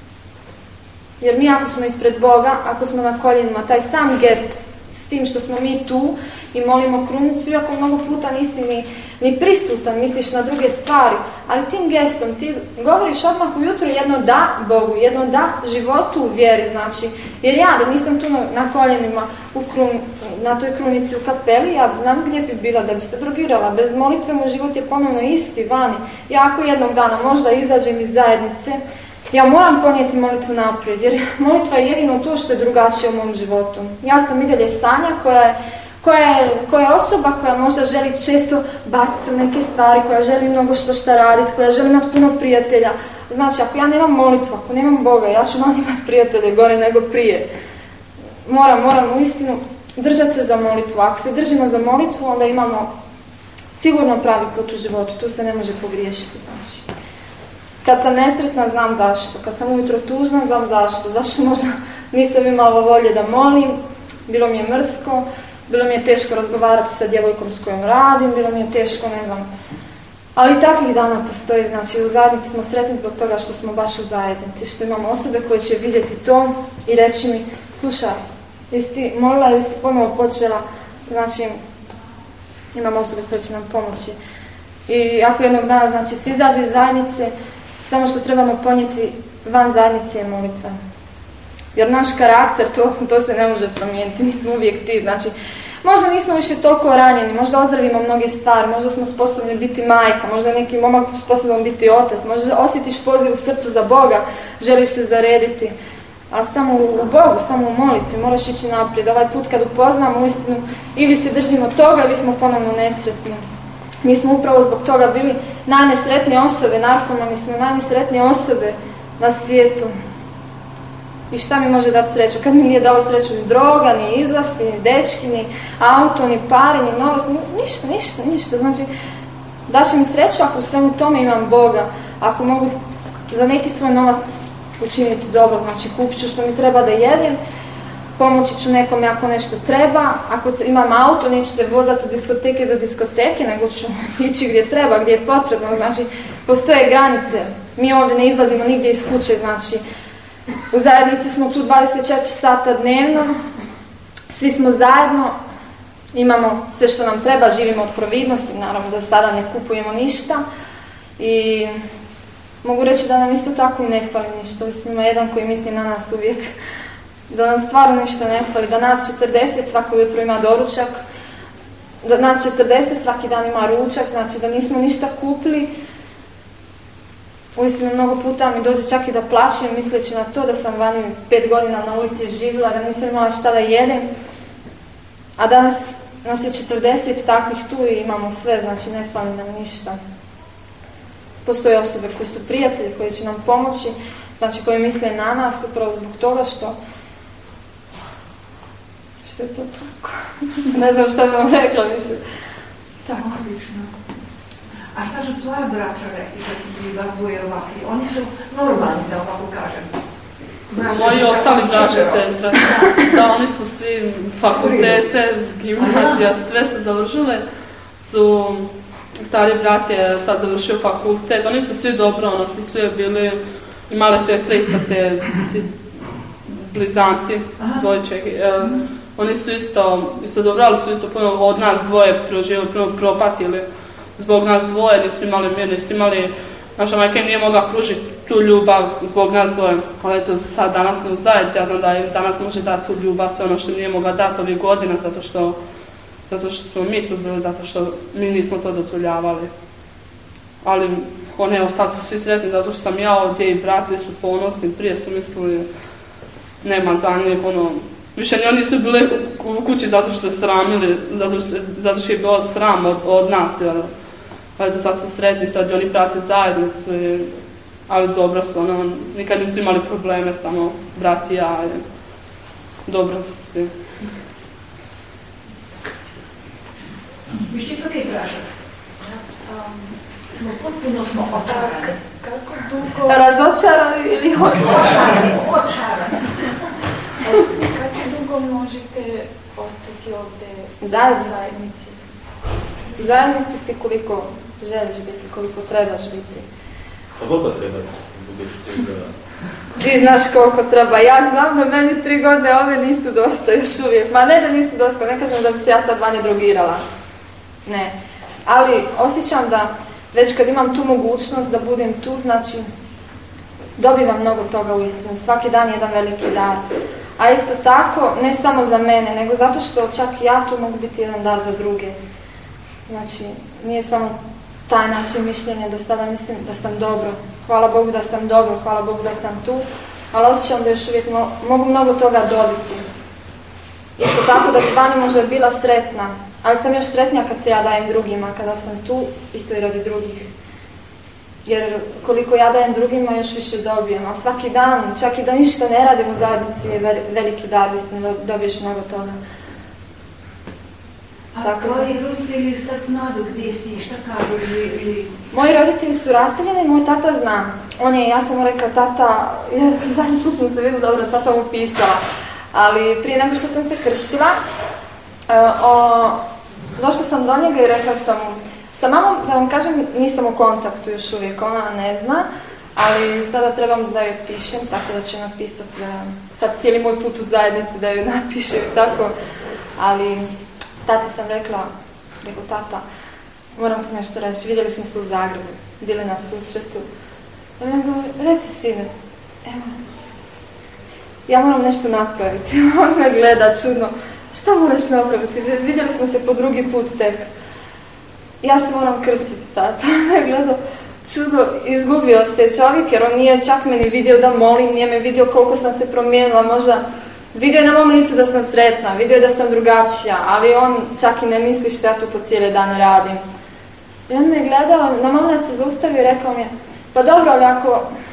Jer mi ako smo ispred Boga, ako smo na koljenima, taj sam gest s tim što smo mi tu i molimo krunicu, iako mnogo puta nisi ni, ni prisutan, misliš na druge stvari, ali tim gestom ti govoriš odmah ujutro jedno da Bogu, jedno da životu u vjeri, znači, jer ja da nisam tu na, na koljenima u krun, na toj krunici u kapeli, ja znam gdje bi bila da bi se drogirala, bez molitve moj život je ponovno isti, vani. Ja ako jednog dana možda izađem iz zajednice, ja moram ponijeti molitvu naprijed, jer molitva je jedino to što je drugačije u mom životu. Ja sam i dalje Sanja koja je, koja je, koja je osoba koja možda želi često baciti se u neke stvari, koja želi mnogo što šta raditi, koja želi imati puno prijatelja. Znači, ako ja nemam molitvu, ako nemam Boga, ja ću manje imati prijatelje gore nego prije. Moram, moram uistinu držati se za molitvu. Ako se držimo za molitvu, onda imamo sigurno pravi put u životu. Tu se ne može pogriješiti, znači. Kad sam nesretna, znam zašto. Kad sam ujutro tužna, znam zašto. Zašto možda nisam imala volje da molim, bilo mi je mrsko, bilo mi je teško razgovarati sa djevojkom s kojom radim, bilo mi je teško, ne znam. Ali takvih dana postoji, znači u zajednici smo sretni zbog toga što smo baš u zajednici, što imamo osobe koje će vidjeti to i reći mi, slušaj, jesi ti molila ili si ponovo počela, znači imamo osobe koje će nam pomoći. I ako jednog dana, znači, se izađe iz zajednice, samo što trebamo ponijeti van zajednice je molitva. Jer naš karakter, to, to se ne može promijeniti, mi smo uvijek ti, znači, možda nismo više toliko ranjeni, možda ozdravimo mnoge stvari, možda smo sposobni biti majka, možda neki momak sposoban biti otac, možda osjetiš poziv u srcu za Boga, želiš se zarediti, ali samo u Bogu, samo u molitvi, moraš ići naprijed. Ovaj put kad upoznamo uistinu, ili se držimo toga, ili smo ponovno nesretni. Mi smo upravo zbog toga bili najnesretnije osobe, narkomani smo najnesretnije osobe na svijetu. I šta mi može dati sreću? Kad mi nije dalo sreću ni droga, ni izlasti, ni dečki, ni auto, ni pari, ni novost, ni, ništa, ništa, ništa. Znači, daće mi sreću ako u svemu tome imam Boga, ako mogu za neki svoj novac učiniti dobro, znači kupit ću što mi treba da jedem, pomoći ću nekome ako nešto treba, ako imam auto, neću se vozati od diskoteke do diskoteke, nego ću ići gdje treba, gdje je potrebno, znači postoje granice. Mi ovdje ne izlazimo nigdje iz kuće, znači u zajednici smo tu dvadeset četiri sata dnevno, svi smo zajedno, imamo sve što nam treba, živimo od providnosti, naravno da sada ne kupujemo ništa i mogu reći da nam isto tako ne fali ništa. Ima jedan koji misli na nas uvijek da nam stvarno ništa ne fali, da nas četrdeset svako jutro ima doručak, da nas četrdeset svaki dan ima ručak, znači da nismo ništa kupili. Uistinu mnogo puta mi dođe čak i da plačem misleći na to da sam vani pet godina na ulici živjela, da nisam imala šta da jedem. A danas nas je četrdeset takvih tu i imamo sve, znači ne fali nam ništa. Postoje osobe koji su prijatelji, koji će nam pomoći, znači koji misle na nas upravo zbog toga što... Što je to tako? Ne znam šta bi vam rekla više. Tako. A šta su tvoja braća rekli da su bili vas dvoje ovakvi? Oni su normalni, da ovako kažem. Moji ostali braće sestre, da, oni su svi fakultete, gimnazija, sve su završile, su stari brat je sad završio fakultet, oni su svi dobro, ono, svi su je bili, imale sestre isto te, te blizanci, dvojček, e, oni su isto, isto dobro, ali su isto puno od nas dvoje proživjeli, puno propatili zbog nas dvoje, nisu imali mir, nisu imali, naša majka im nije mogla pružiti tu ljubav zbog nas dvoje, ali eto sad danas smo u zajednici, ja znam da im danas može dati tu ljubav, sve ono što nije mogla dati ovih godina, zato što, zato što smo mi tu bili, zato što mi nismo to dozvoljavali. Ali oni evo sad su svi sretni zato što sam ja ovdje i brat, svi su ponosni, prije su mislili nema za njih, ono, više ni oni su bili u kući zato što se sramili, zato što, zato što je bilo sram od, od nas, jer, ali to sad su sretni, sad i oni prate zajednicu, i, ali dobro su, ono, nikad nisu imali probleme, samo brat i ja, i, dobro su svi. Više drugi pražak. Smo potpuno smo očarani. Kako dugo? Razočarani ili očarani? Očarani. Kako dugo možete ostati ovdje u zajednici? U zajednici si koliko želiš biti, koliko trebaš biti. A koliko treba budeš tu da... Ti znaš koliko treba. Ja znam da meni tri godine ove nisu dosta još uvijek. Ma ne da nisu dosta, ne kažem da bi se ja sad vanje drogirala. Ne. Ali osjećam da već kad imam tu mogućnost da budem tu, znači dobivam mnogo toga u istinu. Svaki dan je jedan veliki dar. A isto tako, ne samo za mene, nego zato što čak i ja tu mogu biti jedan dar za druge. Znači, nije samo taj način mišljenja da sada mislim da sam dobro. Hvala Bogu da sam dobro, hvala Bogu da sam tu, ali osjećam da još uvijek mo- mogu mnogo toga dobiti. Isto tako da bi vani možda bila sretna, ali sam još sretnija kad se ja dajem drugima, kada sam tu isto i radi drugih. Jer koliko ja dajem drugima, još više dobijem. A svaki dan, čak i da ništa ne radim u zajednici, je veliki dar, mislim, dobiješ mnogo toga. A tvoji roditelji sad znadu gdje si, šta kažu ili... Moji roditelji su rastavljeni, moj tata zna. On je, ja sam mu rekla, tata, ja, zadnji put sam se vidio dobro, sad sam upisala. Ali prije nego što sam se krstila, o, došla sam do njega i rekla sam mu, sa mamom, da vam kažem, nisam u kontaktu još uvijek, ona ne zna, ali sada trebam da joj pišem, tako da ću joj napisati, da, sad cijeli moj put u zajednici da joj napišem, tako, ali tati sam rekla, rekao tata, moram ti nešto reći, vidjeli smo se u Zagrebu, bili na susretu, i on govori, reci sine, evo, ja moram nešto napraviti, on me gleda čudno, šta moraš napraviti, vidjeli smo se po drugi put tek. Ja se moram krstiti, tata. Me gledao čudo, izgubio se čovjek jer on nije čak meni vidio da molim, nije me vidio koliko sam se promijenila, možda vidio je na mom licu da sam sretna, vidio je da sam drugačija, ali on čak i ne misli što ja tu po cijeli dan radim. I on me gledao, na moment se zaustavio i rekao mi je, pa dobro, ali ako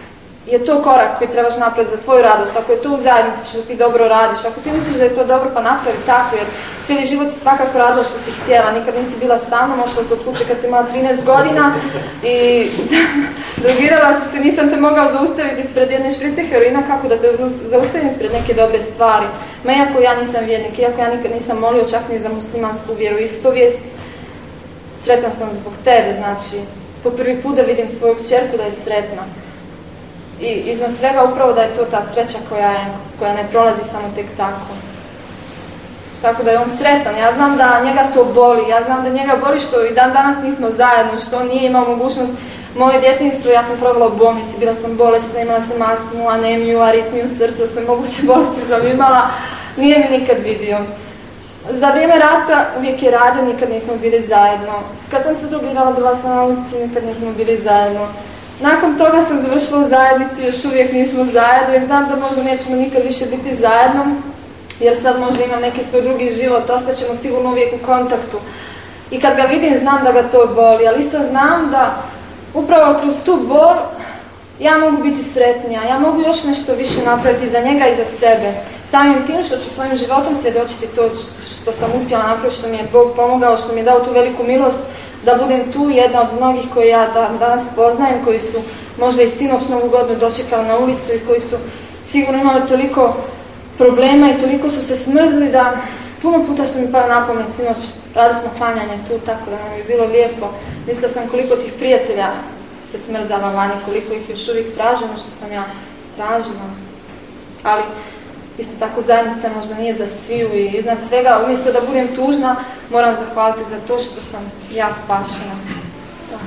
je to korak koji trebaš napraviti za tvoju radost, ako je to u zajednici što ti dobro radiš, ako ti misliš da je to dobro, pa napravi tako, jer cijeli život si svakako radila što si htjela, nikad nisi bila stalno, ošla si od kuće kad si imala trinaest godina i drogirala si se, nisam te mogao zaustaviti ispred jedne šprice heroina, kako da te zaustavim ispred neke dobre stvari. Ma iako ja nisam vjernik, iako ja nikad nisam molio čak ni za muslimansku vjeroispovijest, sretna sam zbog tebe, znači, po prvi put da vidim svoju kćerku da je sretna. I iznad svega upravo da je to ta sreća koja, je, koja ne prolazi samo tek tako. Tako da je on sretan. Ja znam da njega to boli. Ja znam da njega boli što i dan danas nismo zajedno, što on nije imao mogućnost. Moje djetinjstvo, ja sam provela u bolnici, bila sam bolesna, imala sam astmu, anemiju, aritmiju srca, sve moguće bolesti sam imala. Nije mi nikad vidio. Za vrijeme rata uvijek je radio, nikad nismo bili zajedno. Kad sam se drogirala, bila sam na ulici, nikad nismo bili zajedno. Nakon toga sam završila u zajednici, još uvijek nismo zajedno i znam da možda nećemo nikad više biti zajedno, jer sad možda imam neki svoj drugi život, ostaćemo sigurno uvijek u kontaktu. I kad ga vidim, znam da ga to boli, ali isto znam da upravo kroz tu bol ja mogu biti sretnija, ja mogu još nešto više napraviti za njega i za sebe. Samim tim što ću svojim životom svjedočiti to što sam uspjela napraviti, što mi je Bog pomogao, što mi je dao tu veliku milost, da budem tu jedna od mnogih koji ja danas poznajem, koji su možda i sinoć novu godinu dočekali na ulicu i koji su sigurno imali toliko problema i toliko su se smrzli da puno puta su mi pali na pamet, sinoć radili smo klanjanje tu, tako da nam je bilo lijepo. Mislila sam koliko tih prijatelja se smrzala vani, koliko ih još uvijek tražimo što sam ja tražila. Ali isto tako zajednica možda nije za sviju i iznad svega, umjesto da budem tužna, moram zahvaliti za to što sam ja spašena. Da.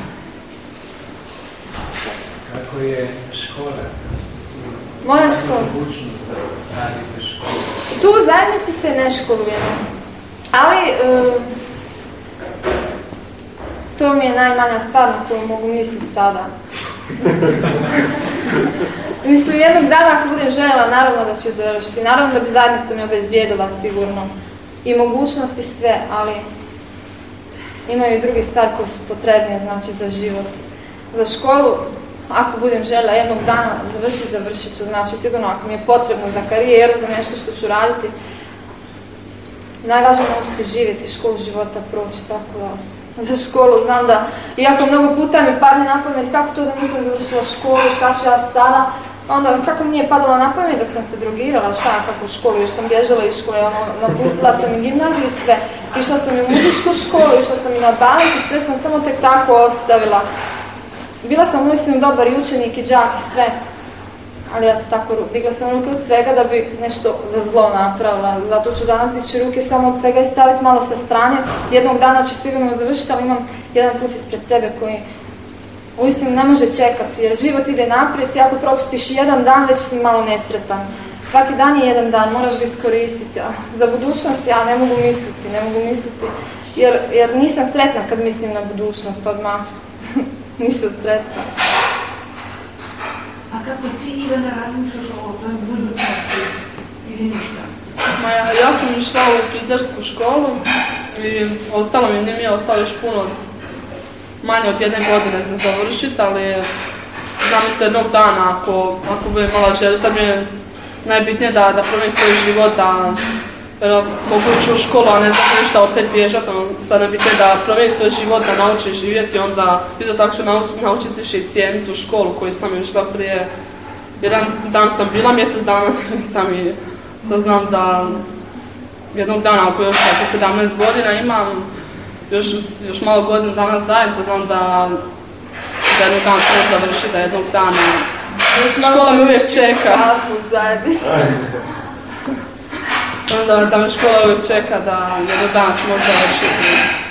Kako je škola? Moja škola? Tu u zajednici se ne školujemo, ali e, to mi je najmanja stvar na koju mogu misliti sada. Mislim, jednog dana ako budem željela, naravno da ću završiti. Naravno da bi zajednica mi obezbijedila sigurno i mogućnosti sve, ali imaju i druge stvari koje su potrebne, znači za život. Za školu, ako budem željela jednog dana završiti, završit ću. Znači sigurno ako mi je potrebno za karijeru, za nešto što ću raditi, najvažnije je naučiti živjeti, školu života proći, tako da za školu znam da, iako mnogo puta mi padne na pamet kako to da nisam završila školu, šta ću ja sada, onda kako mi nije padalo na pamet dok sam se drogirala, šta, kako u školu, još sam bježala iz škole, ono, napustila sam i gimnaziju i sve, išla sam i u muzičku školu, išla sam i na balet i sve sam samo tek tako ostavila. Bila sam uistinu dobar i učenik i đak i sve, ali ja to tako digla sam ruke od svega da bi nešto za zlo napravila. Zato ću danas dići ruke samo od svega i staviti malo sa strane. Jednog dana ću sigurno završiti, ali imam jedan put ispred sebe koji uistinu ne može čekati, jer život ide naprijed i ako propustiš jedan dan, već si malo nesretan. Svaki dan je jedan dan, moraš ga iskoristiti. Za budućnost ja ne mogu misliti, ne mogu misliti, jer, jer nisam sretna kad mislim na budućnost odmah. Nisam sretna. A kako ti, Ivana, razmišljaš o toj budućnosti ili ništa? Ma ja, ja sam išla u frizersku školu i ostalo mi nije ostalo još puno manje od jedne godine za završiti, ali znam isto jednog dana ako, ako budem mala želju, sad mi je najbitnije da, da promijenim svoj život, da mogu ići u školu, a ne znam ništa opet bježati, sad najbitnije da promijenim svoj život, da naučim živjeti, onda isto tako ću nauč, naučiti više i cijeniti u školu koju sam išla prije. Jedan dan sam bila, mjesec dana sam i saznam da jednog dana, ako još sedamnaest godina imam, još, još malo godina dana zajedno, saznam da da jednog dana ću završiti, da jednog dana škola me uvijek čeka. Da, da me škola uvijek čeka da jednog dana ću moći završiti.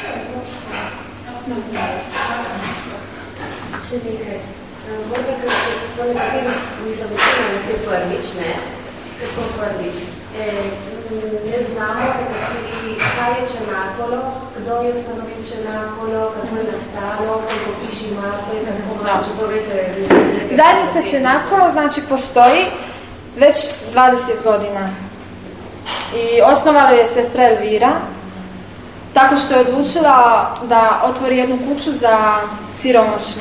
Morda, ker so nekateri, mislim, da ne se prvič, ne, ker smo prvič. E, ne znamo nekateri, kaj je Čenakolo, kdo je ustanovil Čenakolo, kako je nastalo, kako piši mape, kako mače, to vete. Zajednica Čenakolo, znači, postoji već dvadeset godina. I osnovala je sestra Elvira, tako što je odlučila da otvori jednu kuću za siromašne.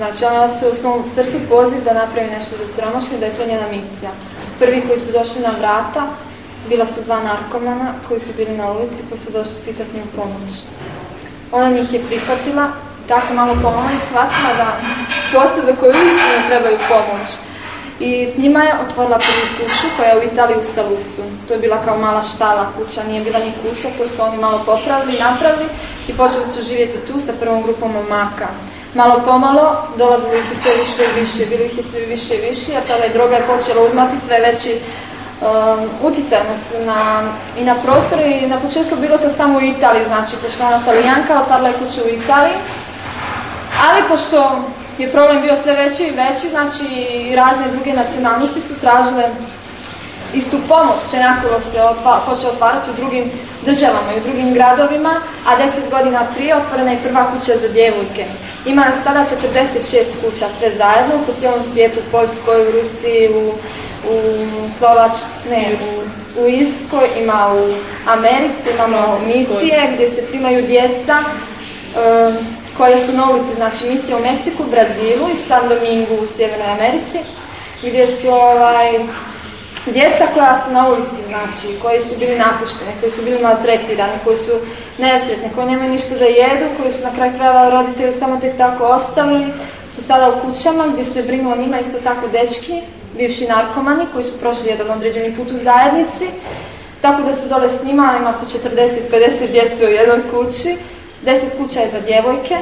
Znači ona ostaje u svom srcu poziv da napravi nešto za siromašne, da je to njena misija. Prvi koji su došli na vrata bila su dva narkomana koji su bili na ulici, koji su došli pitati nju pomoć. Ona njih je prihvatila, tako malo pomalo i shvatila da su osobe koje uistinu trebaju pomoć. I s njima je otvorila prvu kuću koja je u Italiji u Saluzzu. To je bila kao mala štala kuća, nije bila ni kuća, to su oni malo popravili, napravili i počeli su živjeti tu sa prvom grupom momaka. Malo pomalo dolazilo ih je sve više i više, bilo ih je sve više i više, a tada je droga je počela uzmati sve veći um, utjecaj na, i na prostor i na početku bilo to samo u Italiji, znači pošto ona Talijanka otvarila je kuću u Italiji, ali pošto je problem bio sve veći i veći, znači i razne druge nacionalnosti su tražile istu pomoć. Čenjakulo se otva, počeo otvarati u drugim državama i u drugim gradovima, a deset godina prije otvorena je prva kuća za djevojke. Ima sada četrdeset šest kuća sve zajedno po cijelom svijetu, u Poljskoj, u Rusiji, u, u Slovač, ne, u, u Irskoj, ima u Americi, imamo misije gdje se primaju djeca um, koje su na ulici, znači misije u Meksiku, Brazilu i San Domingu u Sjevernoj Americi, gdje su ovaj, djeca koja su na ulici, znači, koji su bili napušteni, koji su bili maltretirani, koji su nesretni, koji nemaju ništa da jedu, koji su na kraju krajeva roditelji samo tek tako ostavili, su sada u kućama gdje se brinu o njima isto tako dečki, bivši narkomani, koji su prošli jedan određeni put u zajednici, tako da su dole s njima, ima oko četrdeset pedeset djece u jednoj kući, deset kuća je za djevojke,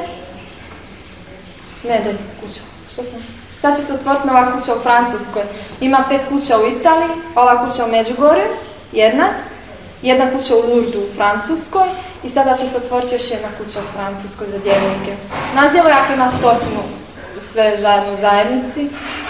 ne deset kuća, što sam? Sad će se otvoriti nova kuća u Francuskoj. Ima pet kuća u Italiji, ova kuća u Međugorju, jedna, jedna kuća u Lourdu u Francuskoj i sada će se otvoriti još jedna kuća u Francuskoj za djevojke. Nas djevojaka ima stotinu sve zajedno u zajednici.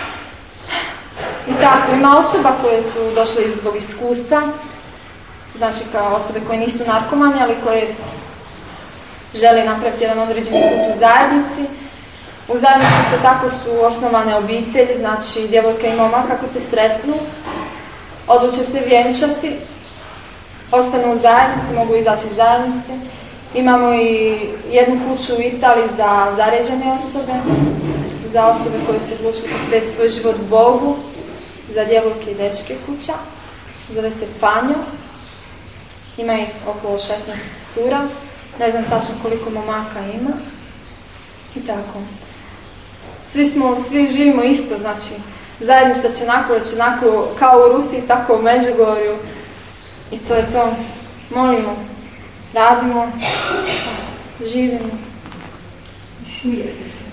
I tako, ima osoba koje su došle zbog iskustva, znači kao osobe koje nisu narkomani, ali koje žele napraviti jedan određeni put u zajednici. U zajednici isto tako su osnovane obitelji, znači djevojka i momak kako se sretnu, odluče se vjenčati, ostanu u zajednici, mogu izaći iz zajednice. Imamo i jednu kuću u Italiji za zaređene osobe, za osobe koje su odlučili posvetiti svoj život Bogu, za djevojke i dečke kuća, zove se Panjo, ima ih oko šesnaest cura, ne znam tačno koliko momaka ima i tako. Svi smo, svi živimo isto, znači zajednica Čenjakula, Čenjakulu kao u Rusiji, tako u Međugorju i to je to. Molimo, radimo, živimo. Smijete se.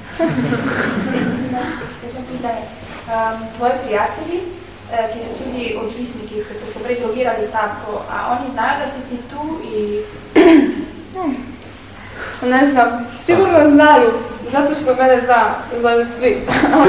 Um, tvoji prijatelji, eh, ki so tudi odvisniki, ki so se prej drogirali s tabko, a oni znajo, da si ti tu i... Ne znam, sigurno znaju, zato što mene zna, znaju svi.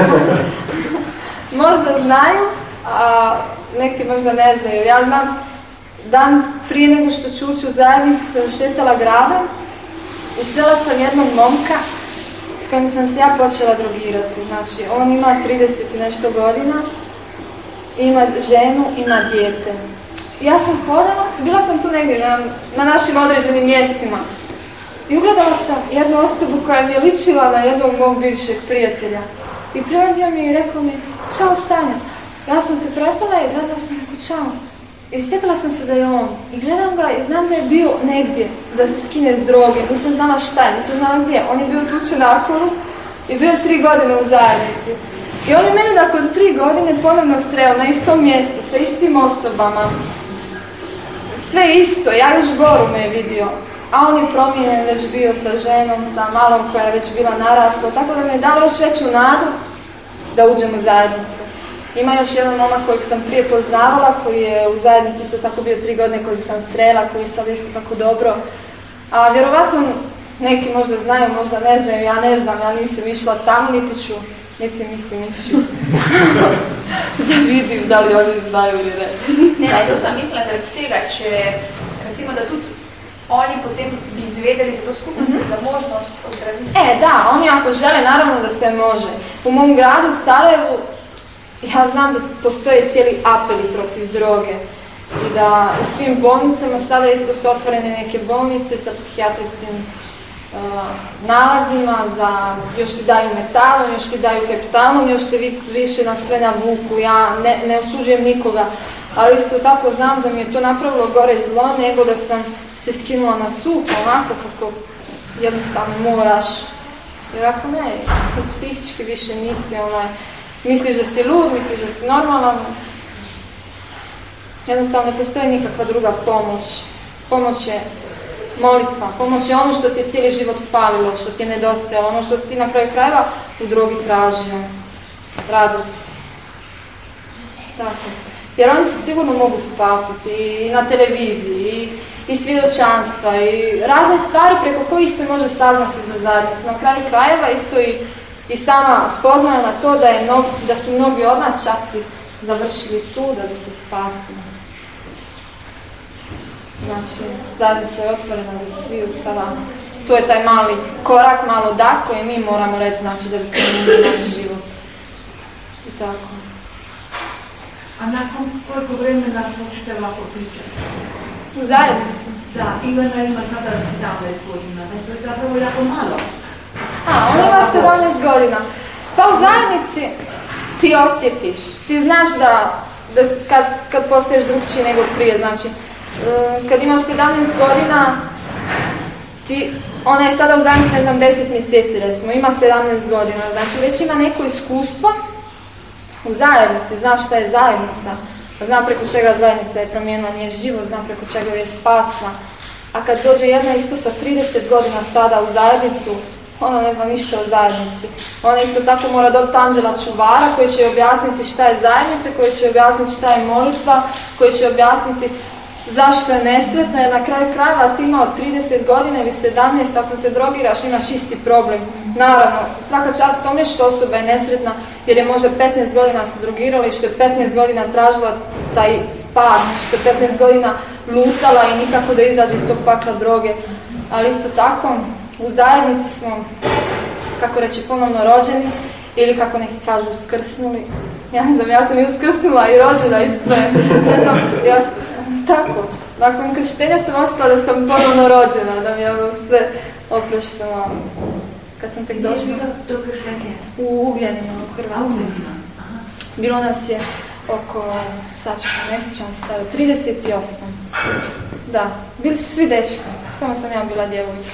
Možda znaju, a neki možda ne znaju. Ja znam, dan prije nego što ću ući u zajednicu sam šetala gradom i srela sam jednog momka s kojim sam se ja počela drogirati. Znači, on ima trideset i nešto godina, ima ženu, ima dijete. Ja sam hodala, bila sam tu negdje na, na našim određenim mjestima i ugledala sam jednu osobu koja mi je ličila na jednog mog bivšeg prijatelja. I prilazio mi i rekao mi, čao Sanja. Ja sam se prepala i gledala sam rekao, čao. I sjetila sam se da je on. I gledam ga i znam da je bio negdje da se skine s droge. Nisam znala šta je, nisam znala gdje. On je bio tu u Čenjakulu i bio tri godine u zajednici. I on je meni nakon tri godine ponovno sreo na istom mjestu, sa istim osobama. Sve isto, ja još goru me je vidio. A on je promijenjen već bio sa ženom, sa malom koja je već bila narasla. Tako da mi je dalo još veću nadu da uđem u zajednicu. Ima još jedan momak kojeg sam prije poznavala, koji je u zajednici isto tako bio tri godine, kojeg sam srela, koji je sad isto tako dobro. A vjerovatno neki možda znaju, možda ne znaju, ja ne znam, ja nisam išla tamo, niti ću, niti mislim ići da vidim da li oni znaju ili ne. Ne, to sam mislila zaradi tega, če recimo da tudi oni potem bi izvedeli za to skupnost, mm-hmm. za možnost ozdraviti. E, da, oni ako žele, naravno da se može. U mom gradu, u Sarajevu, ja znam da postoje cijeli apeli protiv droge i da u svim bolnicama sada isto su otvorene neke bolnice sa psihijatrijskim nalazima, za još ti daju metalom, još ti daju heptanom, još te vi, više na sve navuku. Ja ne, ne osuđujem nikoga, ali isto tako znam da mi je to napravilo gore zlo nego da sam se skinula na suh, onako kako jednostavno moraš. Jer ako ne, psihički više nisi, onaj, misliš da si lud, misliš da si normalan, jednostavno ne postoji nikakva druga pomoć. Pomoć je molitva, pomoć je ono što ti je cijeli život falilo, što ti je nedostajalo, ono što si ti na kraju krajeva u drogi tražio, radost. Tako. Jer oni se sigurno mogu spasiti i na televiziji, i, i svjedočanstva, i razne stvari preko kojih se može saznati za zajednicu. Na kraju krajeva isto i, i sama spoznaja na to da, je no, da su mnogi od nas čak i završili tu da bi se spasili. Znači, zajednica je otvorena za sviju sada. To je taj mali korak, malo da, koji mi moramo reći, znači da bi promijenili naš život. I tako. A nakon koliko vremena počete ovako pričati? U zajednici? Da, Ivana ima sada sedamnaest godina, ne, to je zapravo jako malo. A, on ima sedamnaest godina. Pa u zajednici ti osjetiš, ti znaš da, da kad, kad postaješ drugčiji nego prije, znači kad imaš sedamnaest godina, ti, ona je sada u zajednici, ne znam, deset mjeseci recimo, ima sedamnaest godina, znači već ima neko iskustvo u zajednici, zna šta je zajednica, zna preko čega zajednica je promijenila njen život, zna preko čega je spasla. A kad dođe jedna isto sa trideset godina sada u zajednicu, ona ne zna ništa o zajednici. Ona isto tako mora dobiti anđela čuvara koji će objasniti šta je zajednica, koji će objasniti šta je molitva, koji će objasniti zašto je nesretna, jer na kraju krajeva ti ima od trideset godina ili sedamnaest, ako se drogiraš imaš isti problem. Naravno, svaka čast tome što osoba je nesretna jer je možda petnaest godina se drogirala i što je petnaest godina tražila taj spas, što je petnaest godina lutala i nikako da izađe iz tog pakla droge. Ali isto tako, u zajednici smo, kako reći, ponovno rođeni ili kako neki kažu uskrsnuli. Ja ne znam, ja sam i uskrsnula i rođena i sve. Ne znam, ja tako. Nakon krštenja sam ostala da sam ponovno rođena, da mi je ono sve oprošteno. Kad sam tek došla do krštenja? U Ugljanima, u Hrvatskoj. Bilo nas je oko, sad ću ne sjećam sada, trideset osam. Da, bili su svi dečki, samo sam ja bila djevojka.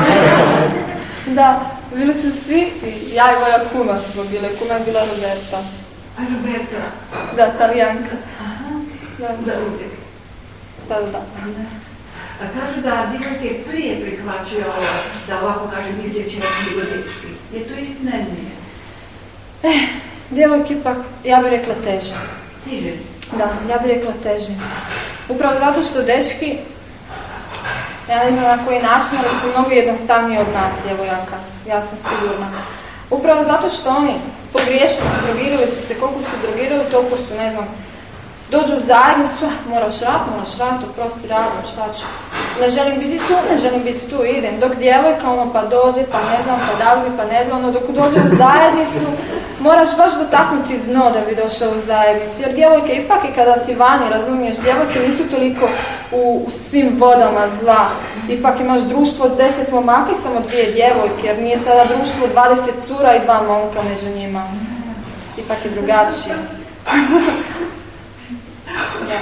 Da, bili su svi, i ja i moja kuma smo bile, kuma je bila Roberta. A Roberta? Da, Talijanka. Aha, da. Za uvijek. Sada da. A kažu da djevojke prije prihvaćaju, da ovako kažem, izlječenje nego dečki. Je to istina ili nije? Eh, djevojke ipak, ja bih rekla teže. Teže? Da, ja bih rekla teže. Upravo zato što dečki, ja ne znam na koji način, ali su mnogo jednostavniji od nas, djevojaka. Ja sam sigurna. Upravo zato što oni pogriješili su, drogirali su se, koliko su drogirali, toliko su, ne znam, dođu u zajednicu, moraš rad, moraš rad, oprosti radom, šta ću. Ne želim biti tu, ne želim biti tu, idem. Dok djevojka, ono, pa dođe, pa ne znam, pa da bi, pa ne bi, ono, dok dođe u zajednicu, moraš baš dotaknuti dno da bi došao u zajednicu. Jer djevojke, ipak i kada si vani, razumiješ, djevojke nisu toliko u, u svim vodama zla. Ipak imaš društvo od deset momaka i samo dvije djevojke, jer nije sada društvo dvadeset cura i dva momka među njima. Ipak je drugačije. Da.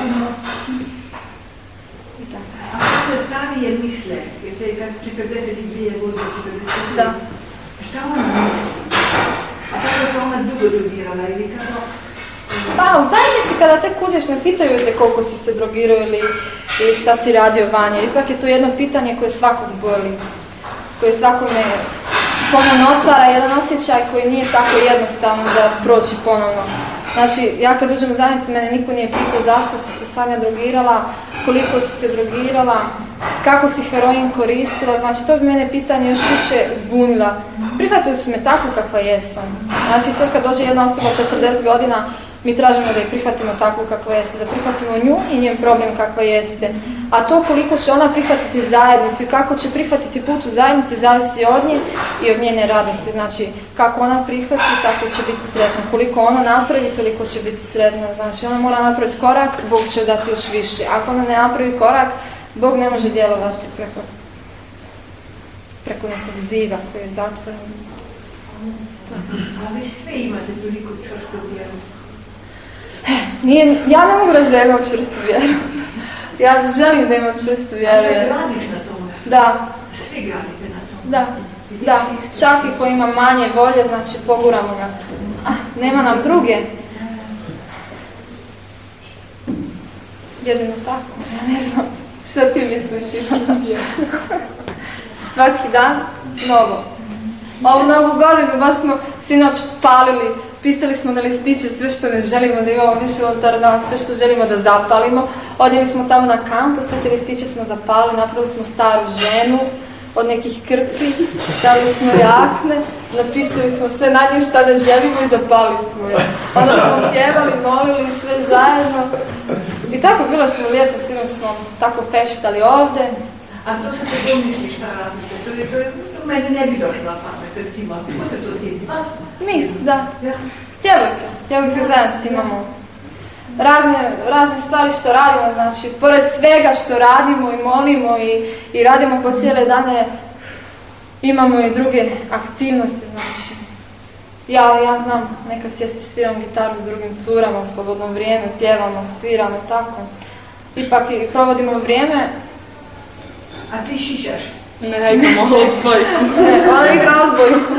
A kako starije misle, jer se je četrdeset dvije godine, četrdeset dvije, da. Šta ona misli? A kako se ona dugo drogirala ili kako? Pa u zajednici kada tek uđeš ne pitaju te koliko si se drogirao ili, ili šta si radio vanje. Ipak je to jedno pitanje koje svakog boli, koje svakome ponovno otvara jedan osjećaj koji nije tako jednostavno da proći ponovno. Znači, ja kad uđem u zajednicu, mene niko nije pitao zašto si se Sanja drogirala, koliko si se drogirala, kako si heroin koristila, znači to bi mene pitanje još više zbunila. Prihvatili su me tako kakva jesam. Znači, sad kad dođe jedna osoba od četrdeset godina, mi tražimo da je prihvatimo takvu kakva jeste, da prihvatimo nju i njen problem kakva jeste. A to koliko će ona prihvatiti zajednicu i kako će prihvatiti put u zajednici zavisi od nje i od njene radosti. Znači, kako ona prihvati, tako će biti sretna. Koliko ona napravi, toliko će biti sretna. Znači, ona mora napraviti korak, Bog će dati još više. Ako ona ne napravi korak, Bog ne može djelovati preko, preko nekog zida koji je zatvoren. A vi sve imate toliko čvrstu vjeru. Nije, ja ne mogu reći da imam čvrstu vjeru. Ja želim da imam čvrstu vjeru. Ali gradiš na tome. Da. Svi gradite na tome. Da, da. Čak i ko ima manje volje, znači poguramo ga. Ah, nema nam druge. Jedino tako, ja ne znam. Šta ti misliš, Ivana? Svaki dan novo. Ovu novu godinu baš smo sinoć palili, pisali smo na listiće sve što ne želimo da imamo više unutar nas, sve što želimo da zapalimo. Odjeli smo tamo na kampu, sve te listiće smo zapalili, napravili smo staru ženu od nekih krpi, stavili smo jakne, napisali smo sve na njih šta da želimo i zapalili smo je. Onda smo pjevali, molili sve zajedno. I tako bilo smo lijepo, sinoć smo tako feštali ovdje. A to se to misli šta radite? To je, to je, to meni ne bi došlo na pamet, recimo. Ko se to sjeti? Vas? Mi, da. Djevojke. Djevojke zajednici imamo razne, razne stvari što radimo, znači, pored svega što radimo i molimo i, i radimo po cijele dane, imamo i druge aktivnosti, znači. Ja, ja znam, nekad sjesti sviram gitaru s drugim curama u slobodno vrijeme, pjevamo, sviramo, tako. Ipak i provodimo vrijeme. A ti šišaš? Ne, ja igram odbojku. Ne, ona igra odbojku.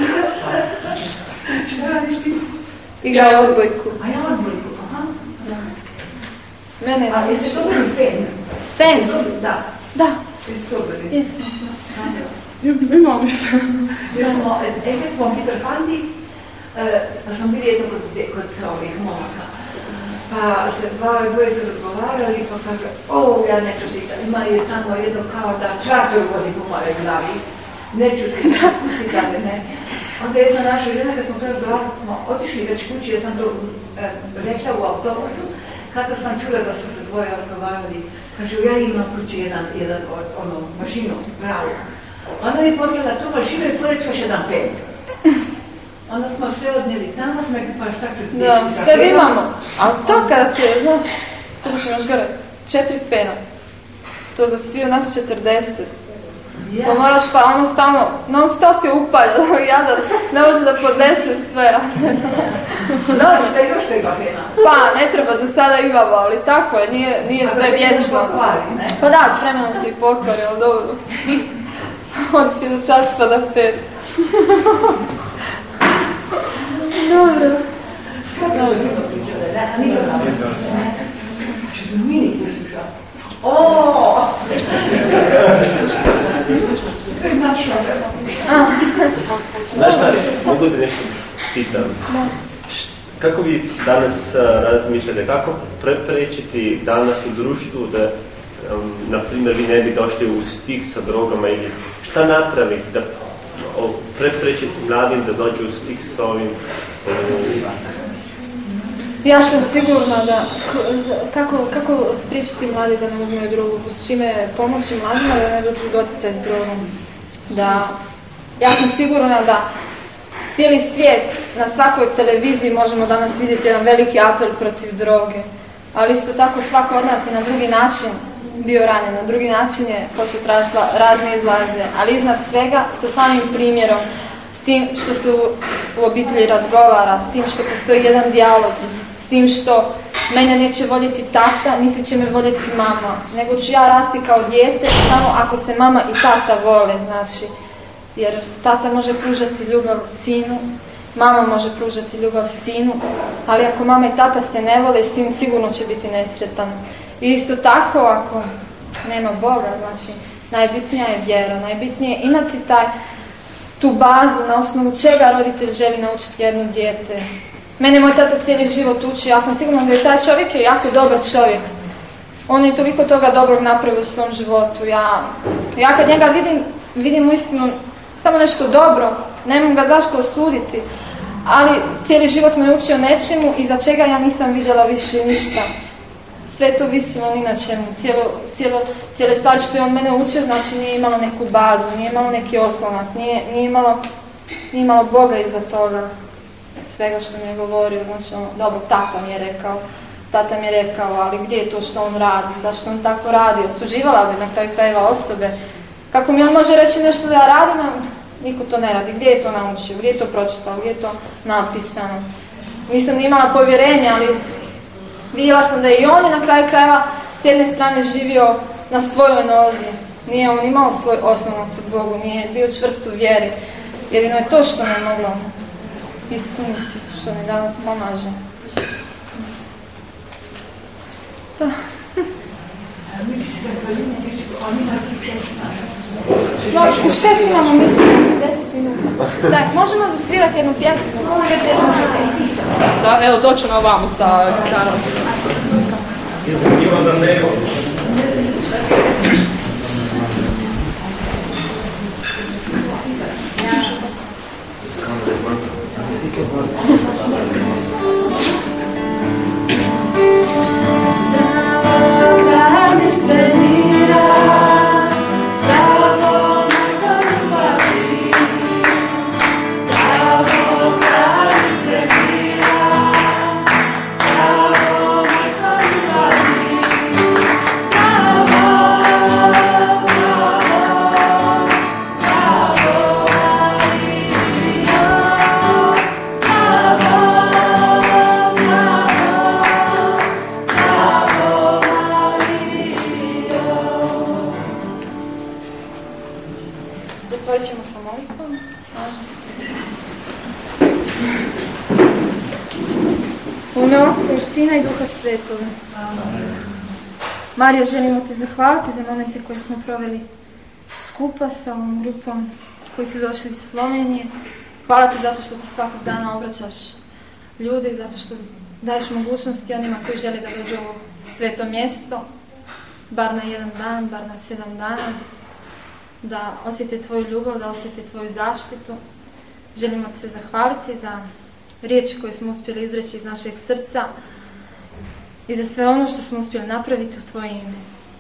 Šta radiš ti? Igra je odbojku. A ja odbojku, aha. Da. Mene je A jeste dobili fen? Fen? Da. Da. Jeste dobili? Jesmo. Imam i fen. Ja smo, e, kad smo Peter Fandi, pa smo bili jedno kod, kod ovih momaka. Pa se dva dvoje su razgovarali, pa kaže, o, ja neću si, ima je tamo jedno kao da traktor vozi po mojoj glavi. Neću si, pusti tamo, ne. Onda jedna naša žena, kad smo to razgovarali, smo otišli već kući, ja sam to e, rekla u autobusu, kako sam čula da su se dvoje razgovarali. Kaže, ja imam kući jedan, jedan ono, mašinu, pravu. Ona mi poslala tu mašinu i pored još jedan fen. Onda smo sve odnijeli tamo, smo rekli, pa šta ću da, sve imamo. A to kada se, znaš, tu ćemo još gore, četiri fena. To za svi u nas četrdeset. Ja. Pa moraš pa ono stalno, non stop je upaljeno, jadan, ne može da podnese sve. Da, da još treba fena. Pa, ne treba, za sada imamo, ali tako je, nije, nije sve vječno. Pa da, s vremenom se i pokvari, ali dobro. On svjedočanstva da fen. Dobro. Kako se bilo pričale? Ne, a nije nam. Mini posluša. Oooo! To je naša. Znaš šta, mogu da nešto pitam? Kako vi danas razmišljate, kako prečiti danas u društvu da, na primjer, vi ne bi došli u stik sa drogama ili šta napraviti da preprečiti mladim da dođu u stik s ovim? Ja sam sigurna da kako, kako spriječiti mladi da ne uzmeju drogu, s čime pomoći mladima da ne dođu u doticaj s drogom. Da, ja sam sigurna da cijeli svijet na svakoj televiziji možemo danas vidjeti jedan veliki apel protiv droge, ali isto tako svako od nas je na drugi način bio ranjen, na drugi način je počeo tražiti razne izlaze, ali iznad svega sa samim primjerom, s tim što se u, u obitelji razgovara, s tim što postoji jedan dijalog, s tim što mene neće voljeti tata, niti će me voljeti mama, nego ću ja rasti kao dijete samo ako se mama i tata vole, znači, jer tata može pružati ljubav sinu, mama može pružati ljubav sinu, ali ako mama i tata se ne vole, sin sigurno će biti nesretan. I isto tako, ako nema Boga, znači, najbitnija je vjera, najbitnije je imati taj, tu bazu na osnovu čega roditelj želi naučiti jedno dijete. Mene moj tata cijeli život uči, ja sam sigurna da je taj čovjek je jako dobar čovjek. On je toliko toga dobrog napravio u svom životu. Ja, ja kad njega vidim, vidim uistinu samo nešto dobro, nemam ga zašto osuditi, ali cijeli život me učio nečemu i za čega ja nisam vidjela više ništa. Sve to visilo ni na čemu, cijelo, cijelo, cijele stvari što je on mene učio, znači nije imalo neku bazu, nije imalo neki oslonac, nije, nije, imalo, nije imalo Boga iza toga, svega što mi je govorio, znači ono, dobro, tata mi je rekao, tata mi je rekao, ali gdje je to što on radi, zašto on tako radi, osuđivala bi na kraju krajeva osobe Kako mi on može reći nešto da ja radim, a niko to ne radi. Gdje je to naučio, gdje je to pročitao, gdje je to napisano. Nisam imala povjerenja, ali vidjela sam da je i on na kraju krajeva s jedne strane živio na svojoj nozi. Nije on imao svoj osnovac od Bogu, nije bio čvrst u vjeri. Jedino je to što me moglo ispuniti, što mi danas pomaže. Da. No, u šest imamo mislim, deset minuta. Da, možemo zasvirati jednu pjesmu. Da, evo, doću na ovamo sa gitarom. Ima da nego. Sina i Duha Svetoga. Marijo, želimo te zahvaliti za momente koje smo proveli skupa sa ovom grupom koji su došli iz Slovenije. Hvala ti zato što ti svakog dana obraćaš ljude i zato što daješ mogućnosti onima koji žele da dođu u ovo sveto mjesto, bar na jedan dan, bar na sedam dana, da osjete tvoju ljubav, da osjete tvoju zaštitu. Želimo ti se zahvaliti za riječi koje smo uspjeli izreći iz našeg srca i za sve ono što smo uspjeli napraviti u tvoje ime.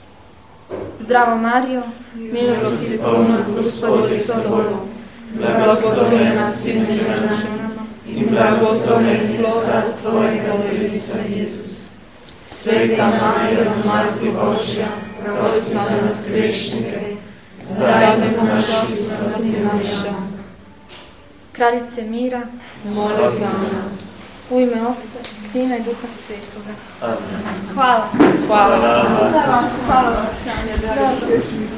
Zdravo Marijo, milosti ti puna, Gospod je s tobom, blagoslovljena si među ženama i blagoslovljen je plod tvojega Isusa Isus. Sveta Marijo, Majko Božja, prosi za nas grešnike, zajedno na čas smrti naša. Kraljice mira, moli za nas. U ime Otca, Sina i Duha Svetoga. Amen. Hvala. Hvala. Hvala vam, Sanja.